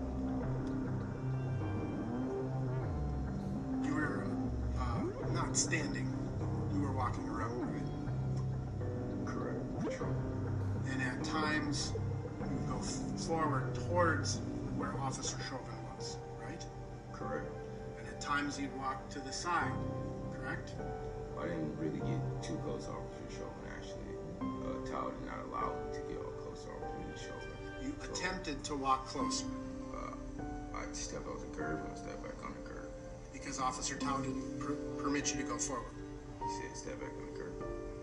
You were uh, not standing. You were walking around, right? Correct. Patrol. And at times, you would go f- forward towards where Officer Chauvin was, right? Correct. And at times you'd walk to the side, correct? I didn't really get too close to Officer Chauvin, actually. Uh, Tao did not allow me to get all close to Officer Chauvin. You So, attempted to walk closer Uh, I'd step out the curb and I'd step back on the curb. because Officer Tao didn't per- permit you to go forward. He said, step back on the curb.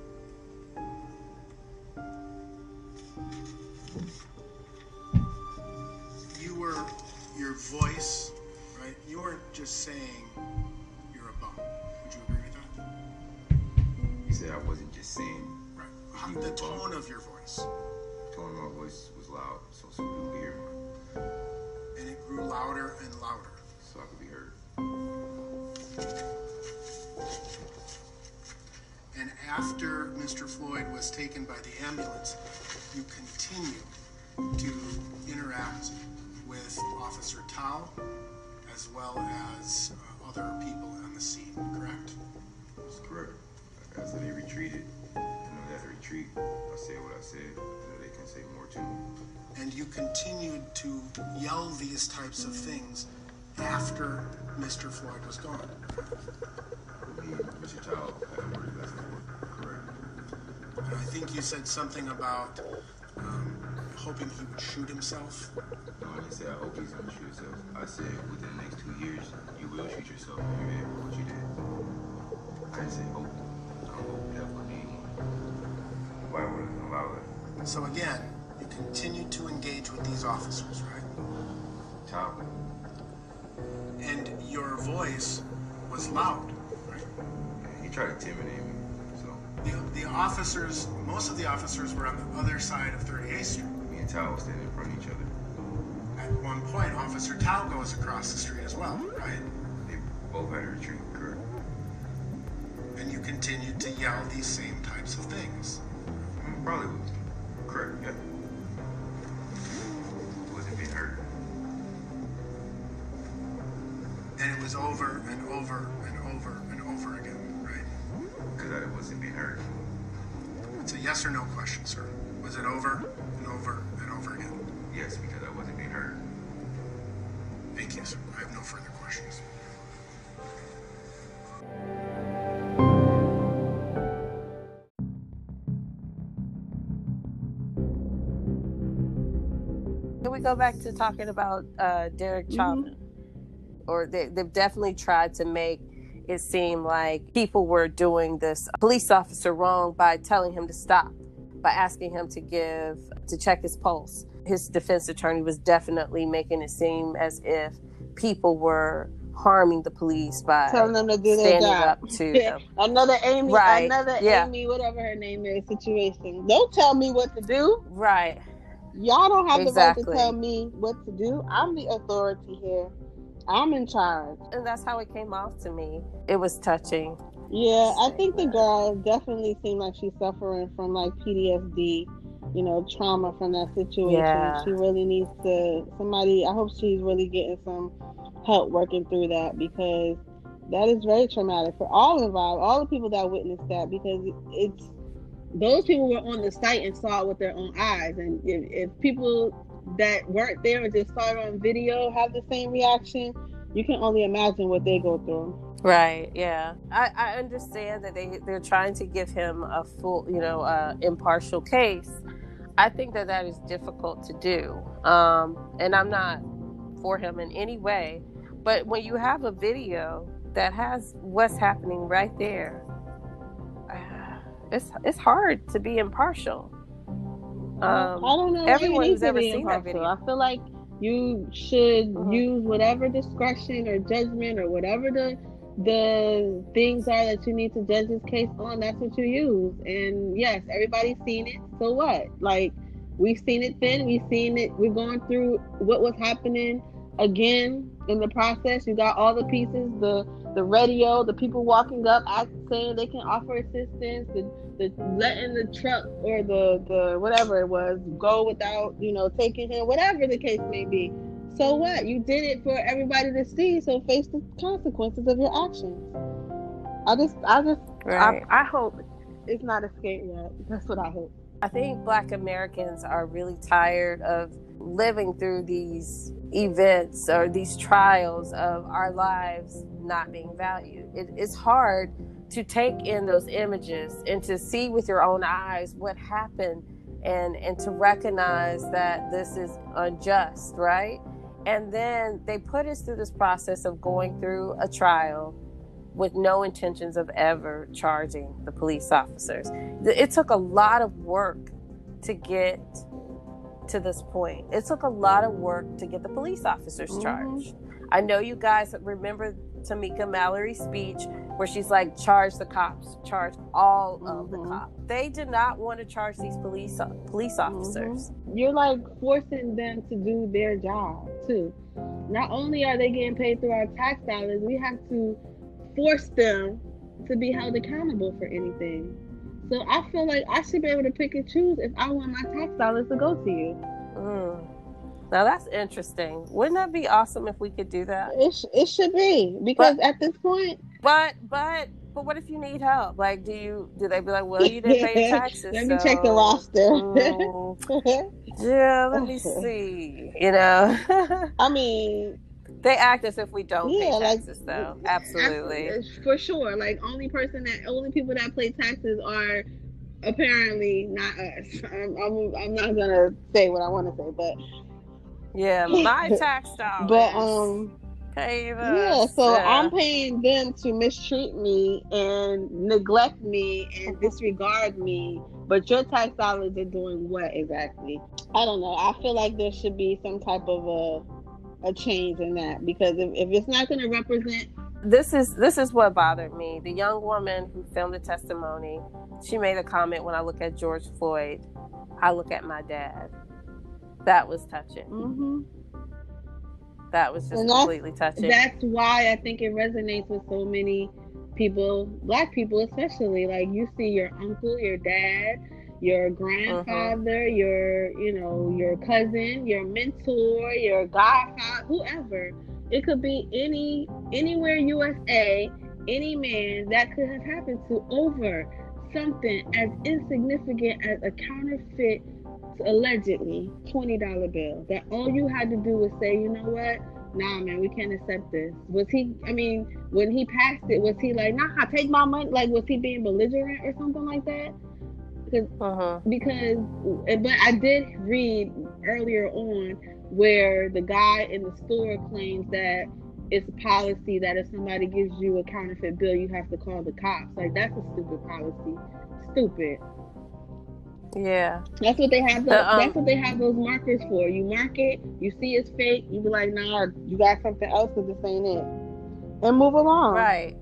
You were, your voice, right? You weren't just saying you're a bum. Would you agree with that? He said I wasn't just saying. Right. How, You the were a bum. tone of your voice. The tone of my voice was loud, so so people could hear me, And it grew louder and louder. so I could be heard. And after Mister Floyd was taken by the ambulance, you continued to interact with Officer Tao as well as uh, other people on the scene, correct? That's correct. After they retreated, you know, they had to retreat. I said what I said. You know, they can say more to me. And you continued to yell these types of things after Mister Floyd was gone. Me and Mister Tao had words back and forth. Correct. And I think you said something about um, hoping he would shoot himself. No, I didn't say I hope he's gonna shoot himself. I said within the next two years, you will shoot yourself if you did what you did. I didn't say hope. I don't hope death on anyone. Why would I allow that? So again, you continued to engage with these officers, right? Tao, And your voice was loud, right? he tried to intimidate me, so The, the officers, most of the officers were on the other side of thirty-eighth Street. Me and Tao standing in front of each other. At one point, Officer Tao goes across the street as well, right? They both had a retreat, correct? And you continued to yell these same types of things. Mm, Probably was. Correct, yeah. Wasn't being heard. And it was over and over and over and over again, right? Because I wasn't being heard. It's a yes or no question, sir. Was it over and over and over again? Yes, because I wasn't being heard. Thank you, sir. I have no further questions. Can we go back to talking about uh, Derek Chauvin? Mhm. Or they, they've definitely tried to make it seem like people were doing this police officer wrong by telling him to stop, by asking him to give, to check his pulse. His defense attorney was definitely making it seem as if people were harming the police by Telling them to do their standing job. up to them. Another Amy, Right, another yeah. Amy, whatever her name is, situation. Don't tell me what to do. Right. Y'all don't have the right Exactly. to tell me what to do. I'm the authority here. I'm in charge. And that's how it came off to me. It was touching. Yeah, I think the girl definitely seemed like she's suffering from like P T S D, you know, trauma from that situation. Yeah. She really needs to, somebody, I hope she's really getting some help working through that, because that is very traumatic for all involved, all the people that witnessed that, because it's, those people were on the site and saw it with their own eyes. And if, if people that weren't there and just saw it on video have the same reaction, you can only imagine what they go through. Right. Yeah. I, I understand that they, they're trying to give him a full, you know, uh, impartial case. I think that that is difficult to do. Um, and I'm not for him in any way. But when you have a video that has what's happening right there, it's it's hard to be impartial. Um, I don't know. everyone why you who's need to ever be seen that impartial. video. I feel like you should Mhm. use whatever discretion or judgment or whatever the the things are that you need to judge this case on. That's what you use. And yes, everybody's seen it. So what? Like, we've seen it then. We've seen it. We're going through what was happening again in the process. You got all the pieces, the the radio, the people walking up, act, saying they can offer assistance, the, the letting the truck or the, the whatever it was go without, you know, taking him, whatever the case may be. So what? You did it for everybody to see, so face the consequences of your actions. I just, I just, Right. I, I hope it's not escape yet. That's what I hope. I think Black Americans are really tired of living through these events or these trials of our lives not being valued. It, it's hard to take in those images and to see with your own eyes what happened, and, and to recognize that this is unjust, right? And then they put us through this process of going through a trial with no intentions of ever charging the police officers. It took a lot of work to get to this point. It took a lot of work to get the police officers Mhm. charged. I know you guys remember Tamika Mallory's speech where she's like, charge the cops, charge all of the Mhm. cops. They did not want to charge these police police officers. You're like forcing them to do their job too. Not only are they getting paid through our tax dollars, we have to force them to be held accountable for anything. So I feel like I should be able to pick and choose if I want my tax dollars to go to you. Mm. Now that's interesting. Wouldn't that be awesome if we could do that? It, sh- it should be, because But- at this point, But but but what if you need help? Like, do you do they be like, well, you didn't pay your taxes? let me so- check the roster. Mm, yeah, let me see. You know, I mean, they act as if we don't Yeah, pay like- taxes, though. Absolutely. Absolutely, for sure. Like, only person that only people that pay taxes are apparently not us. I'm, I'm, I'm not gonna say what I want to say, but Yeah, my tax dollars. but um pay us. yeah. So Yeah. I'm paying them to mistreat me and neglect me and disregard me. But your tax dollars are doing what exactly? I don't know. I feel like there should be some type of a a change in that, because if, if it's not going to represent this is this is what bothered me. The young woman who filmed the testimony, she made a comment, when I look at George Floyd, I look at my dad. That was touching. Mm-hmm. That was just And completely touching. That's why I think it resonates with so many people, black people especially. Like, you see your uncle, your dad, your grandfather, mm-hmm. your, you know, your cousin, your mentor, your godfather, whoever. It could be any anywhere U S A, any man that could have happened to over something as insignificant as a counterfeit, allegedly twenty dollar bill. That all you had to do was say, you know what? Nah, man, we can't accept this. Was he, I mean, when he passed it, was he like, nah, take my money? Like, was he being belligerent or something like that? Because, uh-huh. because, but I did read earlier on where the guy in the store claims that it's a policy that if somebody gives you a counterfeit bill, you have to call the cops. Like, that's a stupid policy. Stupid. Yeah, that's what they have. The, the, um, that's what they have those markers for. You mark it, you see it's fake, you be like, nah, you got something else, because this ain't it, and move along. Right,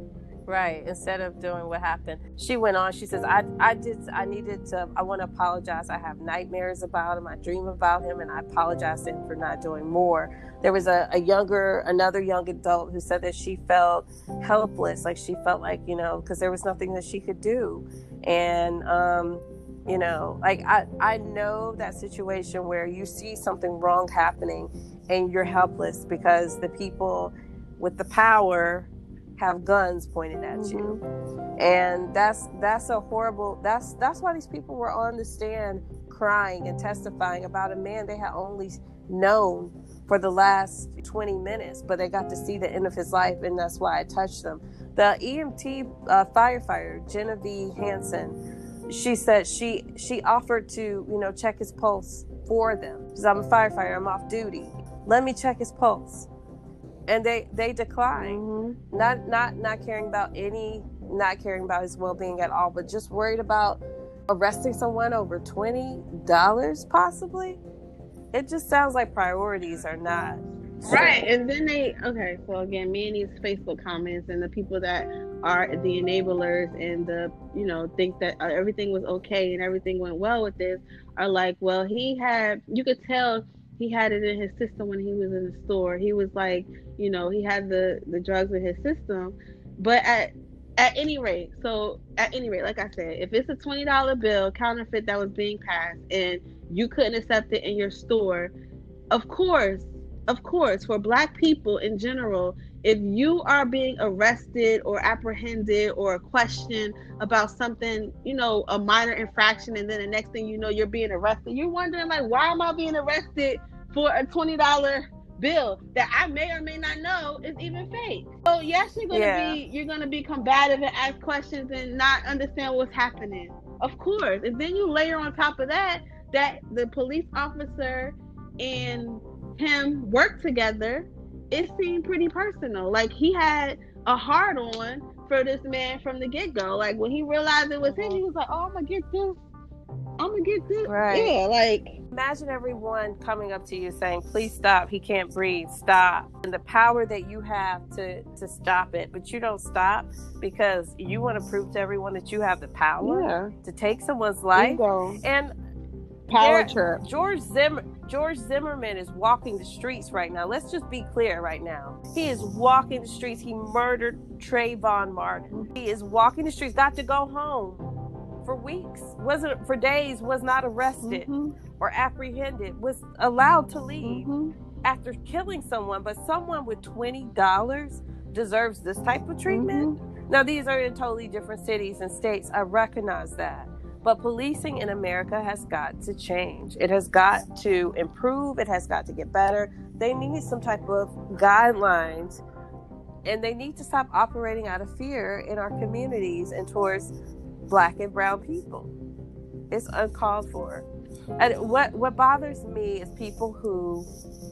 right. Instead of doing what happened, she went on. She says, "I, I did. I needed to. I want to apologize. I have nightmares about him. I dream about him, and I apologize to him for not doing more." There was a, a younger, another young adult who said that she felt helpless, like she felt like, you know, because there was nothing that she could do, and um. You know, like I, I know that situation where you see something wrong happening and you're helpless because the people with the power have guns pointed at mm-hmm. you. And that's that's a horrible, that's that's why these people were on the stand crying and testifying about a man they had only known for the last twenty minutes, but they got to see the end of his life, and that's why it touched them. The E M T uh, firefighter, Genevieve Hansen, she said she she offered to, you know, check his pulse for them. Because I'm a firefighter, I'm off duty. Let me check his pulse. And they, they declined. Mm-hmm. Not not not caring about any, not caring about his well-being at all, but just worried about arresting someone over twenty dollars possibly. It just sounds like priorities are not. Right, and then they, okay, so again, me and these Facebook comments and the people that are the enablers and the, you know, think that everything was okay and everything went well with this are like, well, he had, you could tell he had it in his system when he was in the store. He was like, you know, he had the, the drugs in his system. But at at any rate, so at any rate, like I said, if it's a twenty dollar bill, counterfeit that was being passed, and you couldn't accept it in your store, of course, Of course, for Black people in general, if you are being arrested or apprehended or questioned about something, you know, a minor infraction, and then the next thing you know, you're being arrested, you're wondering, like, why am I being arrested for a twenty dollar bill that I may or may not know is even fake? So yes, you're gonna yeah. be you're gonna be combative and ask questions and not understand what's happening. Of course, and then you layer on top of that that the police officer and him work together, it seemed pretty personal. Like, he had a hard on for this man from the get-go. Like, when he realized it was him, he was like, oh, I'm gonna get this. I'm gonna get this. Right. Yeah, like, imagine everyone coming up to you saying, please stop, he can't breathe, stop. And the power that you have to to stop it, but you don't stop because you want to prove to everyone that you have the power yeah. to take someone's life. And power trip. George Zimmer George Zimmerman is walking the streets right now. Let's just be clear right now. He is walking the streets. He murdered Trayvon Martin. He is walking the streets, got to go home for weeks, wasn't for days, was not arrested mm-hmm. or apprehended, was allowed to leave mm-hmm. after killing someone. But someone with twenty dollars deserves this type of treatment. Mm-hmm. Now, these are in totally different cities and states. I recognize that. But policing in America has got to change. It has got to improve. It has got to get better. They need some type of guidelines, and they need to stop operating out of fear in our communities and towards Black and brown people. It's uncalled for. And what, what bothers me is people who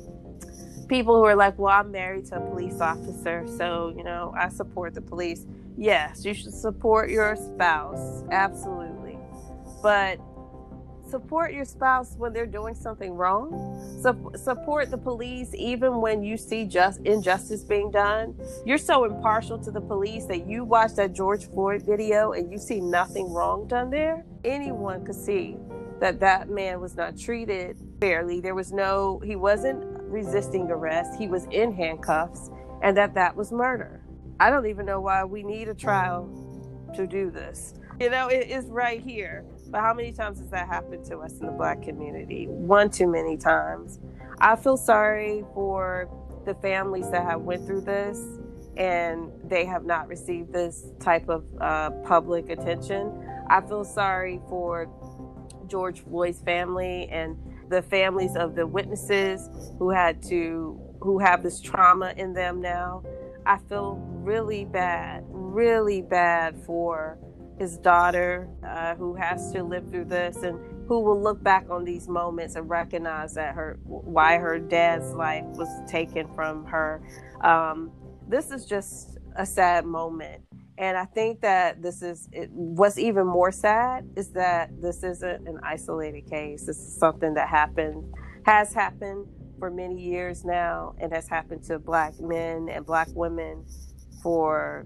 people who are like, well, I'm married to a police officer, so, you know, I support the police. Yes, you should support your spouse. Absolutely. But support your spouse when they're doing something wrong. Su- support the police even when you see just injustice being done. You're so impartial to the police that you watch that George Floyd video and you see nothing wrong done there. Anyone could see that that man was not treated fairly. There was no, he wasn't resisting arrest. He was in handcuffs, and that that was murder. I don't even know why we need a trial to do this. You know, it is right here. But how many times has that happened to us in the Black community? One too many times. I feel sorry for the families that have went through this and they have not received this type of uh, public attention. I feel sorry for George Floyd's family and the families of the witnesses who had to, who have this trauma in them now. I feel really bad, really bad for his daughter uh, who has to live through this and who will look back on these moments and recognize that her, why her dad's life was taken from her. Um, this is just a sad moment. And I think that this is, it, what's even more sad is that this isn't an isolated case. This is something that happened, has happened for many years now, and has happened to Black men and Black women for,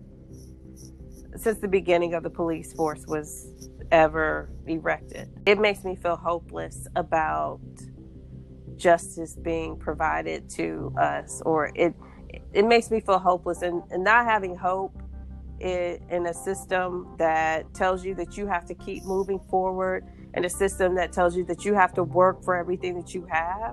since the beginning of the police force was ever erected. It makes me feel hopeless about justice being provided to us, or it, it makes me feel hopeless and, and not having hope It, in a system that tells you that you have to keep moving forward, and a system that tells you that you have to work for everything that you have,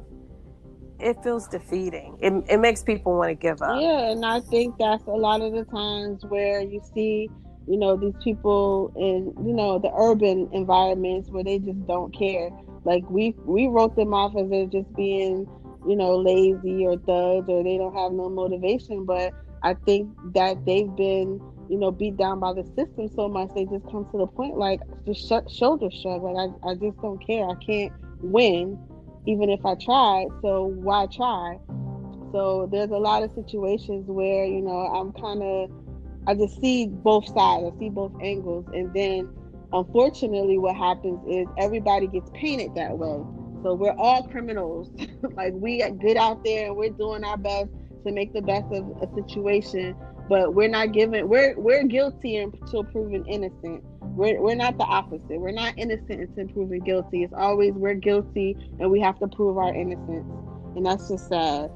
it feels defeating. It, it makes people want to give up. Yeah, and I think that's a lot of the times where you see, you know, these people in, you know, the urban environments where they just don't care. Like we we wrote them off as they're just being, you know, lazy or thugs, or they don't have no motivation. But I think that they've been, you know, beat down by the system so much, they just come to the point like just sh- shoulder shrug. Like I, I just don't care. I can't win, even if I tried. So why try? So there's a lot of situations where, you know, I'm kind of, I just see both sides. I see both angles, and then unfortunately, what happens is everybody gets painted that way. So we're all criminals. Like we are good out there, and we're doing our best to make the best of a situation. But we're not given, we're we're guilty until proven innocent. We're we're not the opposite. We're not innocent until proven guilty. It's always we're guilty and we have to prove our innocence. And that's just sad.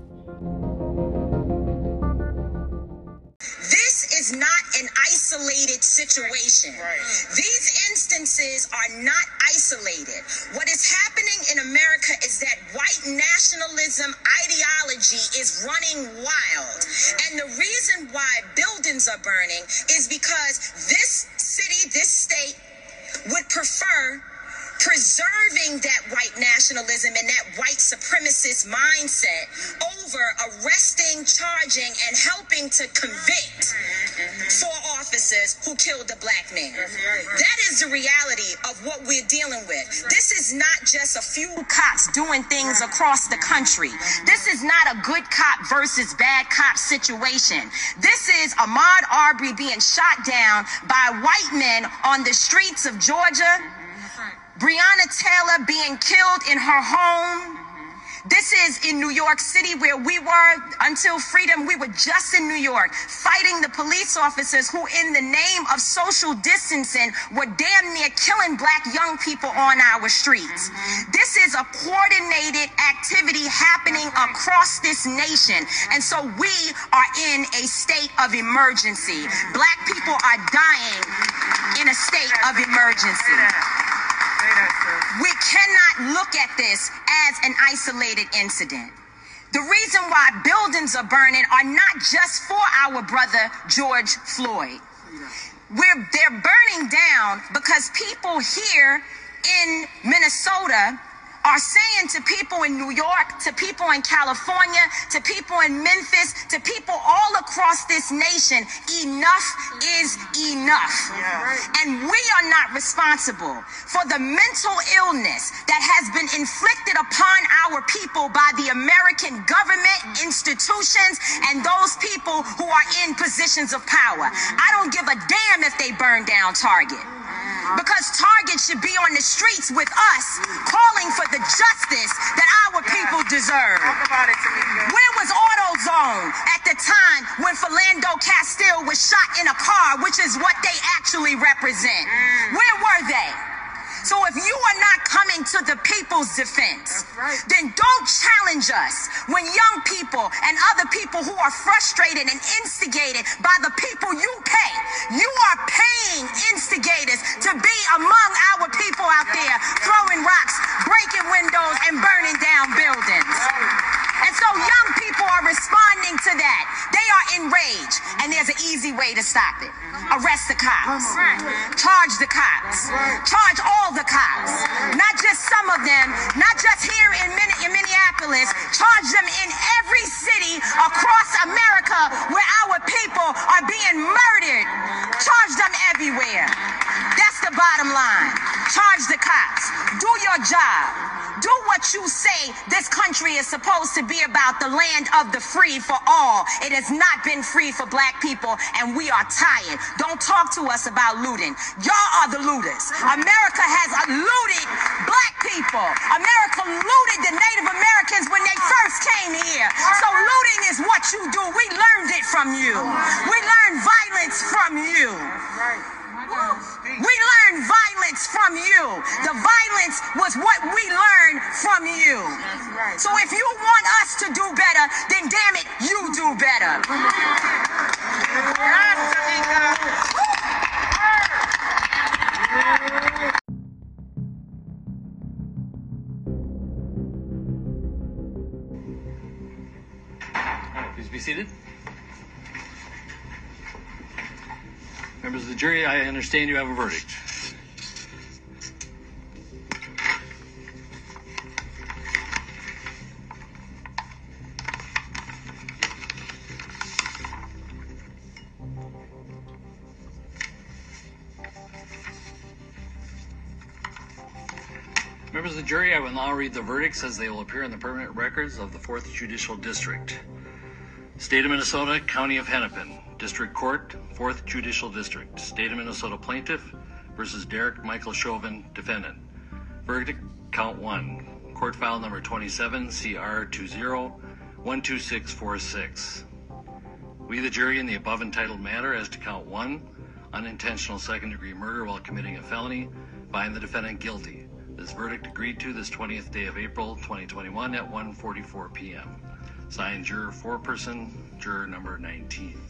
This is not an isolated situation. Right. These instances are not isolated. What is happening in America is that white nationalism ideology is running wild. And the reason why buildings are burning is because this city, this state would prefer preserving that white nationalism and that white supremacist mindset over arresting, charging, and helping to convict four officers who killed a Black man. That is the reality of what we're dealing with. This is not just a few cops doing things across the country. This is not a good cop versus bad cop situation. This is Ahmaud Arbery being shot down by white men on the streets of Georgia. Breonna Taylor being killed in her home. This is in New York City, where we were until freedom. We were just in New York fighting the police officers who, in the name of social distancing, were damn near killing Black young people on our streets. This is a coordinated activity happening across this nation. And so we are in a state of emergency. Black people are dying in a state of emergency. We cannot look at this as an isolated incident. The reason why buildings are burning are not just for our brother George Floyd. We're, they're burning down because people here in Minnesota are saying to people in New York, to people in California, to people in Memphis, to people all across this nation, enough is enough. Yeah. And we are not responsible for the mental illness that has been inflicted upon our people by the American government, institutions, and those people who are in positions of power. I don't give a damn if they burn down Target. Because Target should be on the streets with us, calling for the justice that our people deserve. Where was AutoZone at the time when Philando Castile was shot in a car, which is what they actually represent? Where were they? So if you are not coming to the people's defense, right, then don't challenge us when young people and other people who are frustrated and instigated by the people you pay. You are paying instigators to be among our people out there throwing rocks, breaking windows, and burning down buildings. And so young people are responding to that. They are enraged, and there's an easy way to stop it. Arrest the cops. Charge the cops. Charge all the cops. Not just some of them, not just here in, Min- in Minneapolis. Charge them in every city across America where our people are being murdered. Charge them everywhere. That's the bottom line. Charge the cops. Do your job. Do what you say this country is supposed to be about, the land of the free for all. It has not been free for black people, and we are tired. Don't talk to us about looting. Y'all are the looters. America has looted black people. America looted the Native Americans when they first came here. So looting is what you do. We learned it from you. We learned violence from you. We learned violence from you. The violence was what we learned from you. So if you want us to do better, then damn it, you do better. All right, please be seated. Members of the jury, I understand you have a verdict. Members of the jury, I will now read the verdicts as they will appear in the permanent records of the fourth Judicial District. State of Minnesota, County of Hennepin, District Court, fourth Judicial District. State of Minnesota Plaintiff versus Derek Michael Chauvin, Defendant. Verdict, Count one. Court File Number twenty-seven, C R two zero one two six four six. We, the jury, in the above entitled matter as to Count one, unintentional second-degree murder while committing a felony, find the defendant guilty. This verdict agreed to this twentieth day of April, twenty twenty-one at one forty-four p.m. Signed, Juror Foreperson, Juror Number nineteen.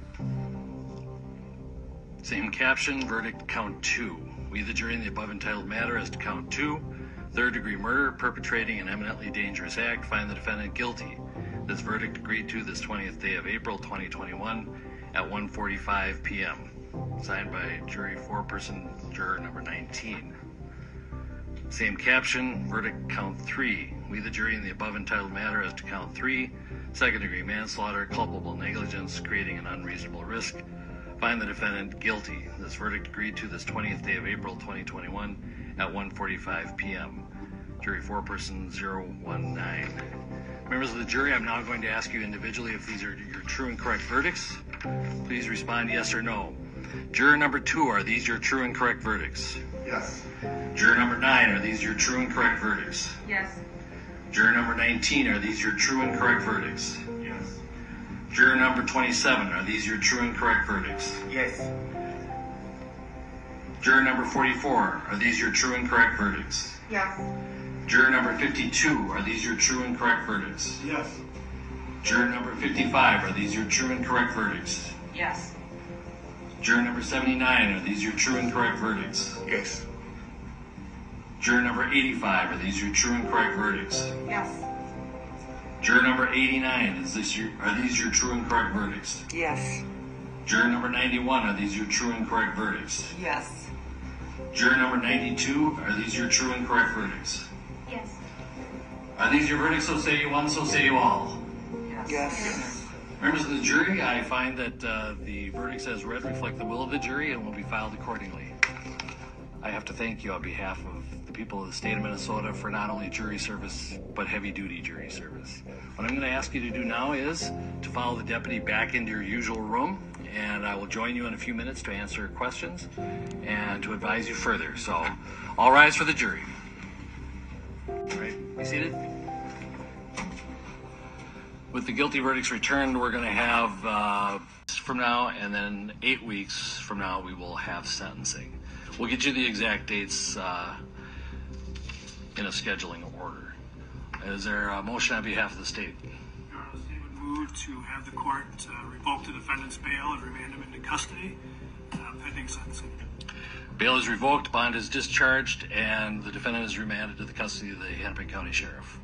Same caption, verdict, Count two. We, the jury, in the above entitled matter as to Count two, third-degree murder, perpetrating an eminently dangerous act, find the defendant guilty. This verdict agreed to this twentieth day of April, twenty twenty-one at one forty-five p.m. Signed by Jury Foreperson, Juror Number nineteen. Same caption, verdict, Count three. We, the jury, in the above entitled matter as to Count three, second-degree manslaughter, culpable negligence, creating an unreasonable risk, find the defendant guilty. This verdict agreed to this twentieth day of April, twenty twenty-one at one forty-five p.m. Jury Foreperson zero one nine. Members of the jury, I'm now going to ask you individually if these are your true and correct verdicts. Please respond yes or no. Juror number two, are these your true and correct verdicts? Yes. Juror number nine, are these your true and correct verdicts? Yes. Juror number nineteen, are these your true and correct verdicts? Yes. Juror number twenty-seven, are these your true and correct verdicts? Yes. Juror number forty-four, are these your true and correct verdicts? Yes. Juror number fifty-two, are these your true and correct verdicts? Yes. Juror number fifty-five, are these your true and correct verdicts? Yes. Juror number seventy-nine, are these your true and correct verdicts? Yes. Juror number eighty-five, are these your true and correct verdicts? Yes. Juror number eighty-nine, is this your, are these your true and correct verdicts? Yes. Juror number ninety-one, are these your true and correct verdicts? Yes. Juror number ninety-two, are these your true and correct verdicts? Yes. Are these your verdicts, so say you one, so say you all? Yes. Yes. Members of the jury, I find that uh, the verdicts as read reflect the will of the jury and will be filed accordingly. I have to thank you on behalf of the people of the state of Minnesota for not only jury service, but heavy-duty jury service. What I'm going to ask you to do now is to follow the deputy back into your usual room and I will join you in a few minutes to answer questions and to advise you further. So, all rise for the jury. All right, be seated. With the guilty verdicts returned, we're going to have, uh, from now and then eight weeks from now, we will have sentencing. We'll get you the exact dates uh, in a scheduling order. Is there a motion on behalf of the state? Your Honor, the state would move to have the court uh, revoke the defendant's bail and remand him into custody uh, pending sentencing. Bail is revoked, bond is discharged, and the defendant is remanded to the custody of the Hennepin County Sheriff.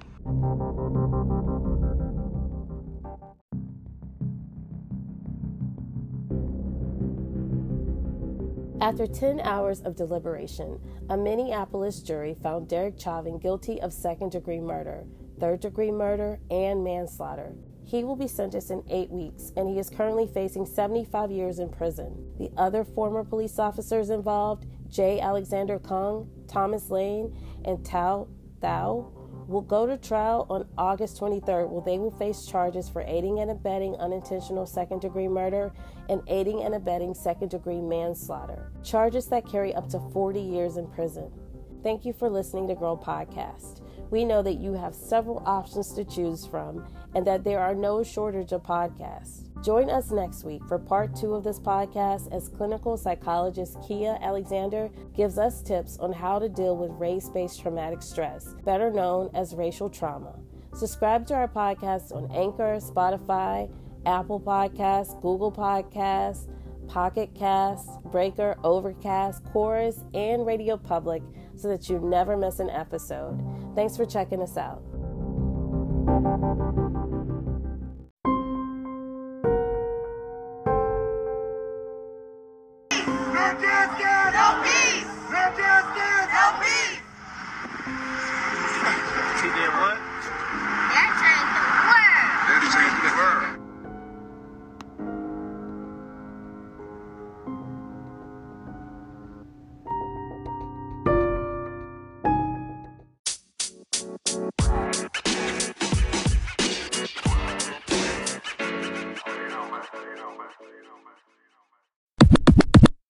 After ten hours of deliberation, a Minneapolis jury found Derek Chauvin guilty of second-degree murder, third-degree murder, and manslaughter. He will be sentenced in eight weeks, and he is currently facing seventy-five years in prison. The other former police officers involved, J. Alexander Kung, Thomas Lane, and Tao Thao, will go to trial on August twenty-third, where they will face charges for aiding and abetting unintentional second-degree murder and aiding and abetting second-degree manslaughter, charges that carry up to forty years in prison. Thank you for listening to Grow Podcast. We know that you have several options to choose from and that there are no shortage of podcasts. Join us next week for part two of this podcast as clinical psychologist Kia Alexander gives us tips on how to deal with race-based traumatic stress, better known as racial trauma. Subscribe to our podcast on Anchor, Spotify, Apple Podcasts, Google Podcasts, Pocket Casts, Breaker, Overcast, Chorus, and Radio Public so that you never miss an episode. Thanks for checking us out. No justice! No peace! No justice! No peace! He did what?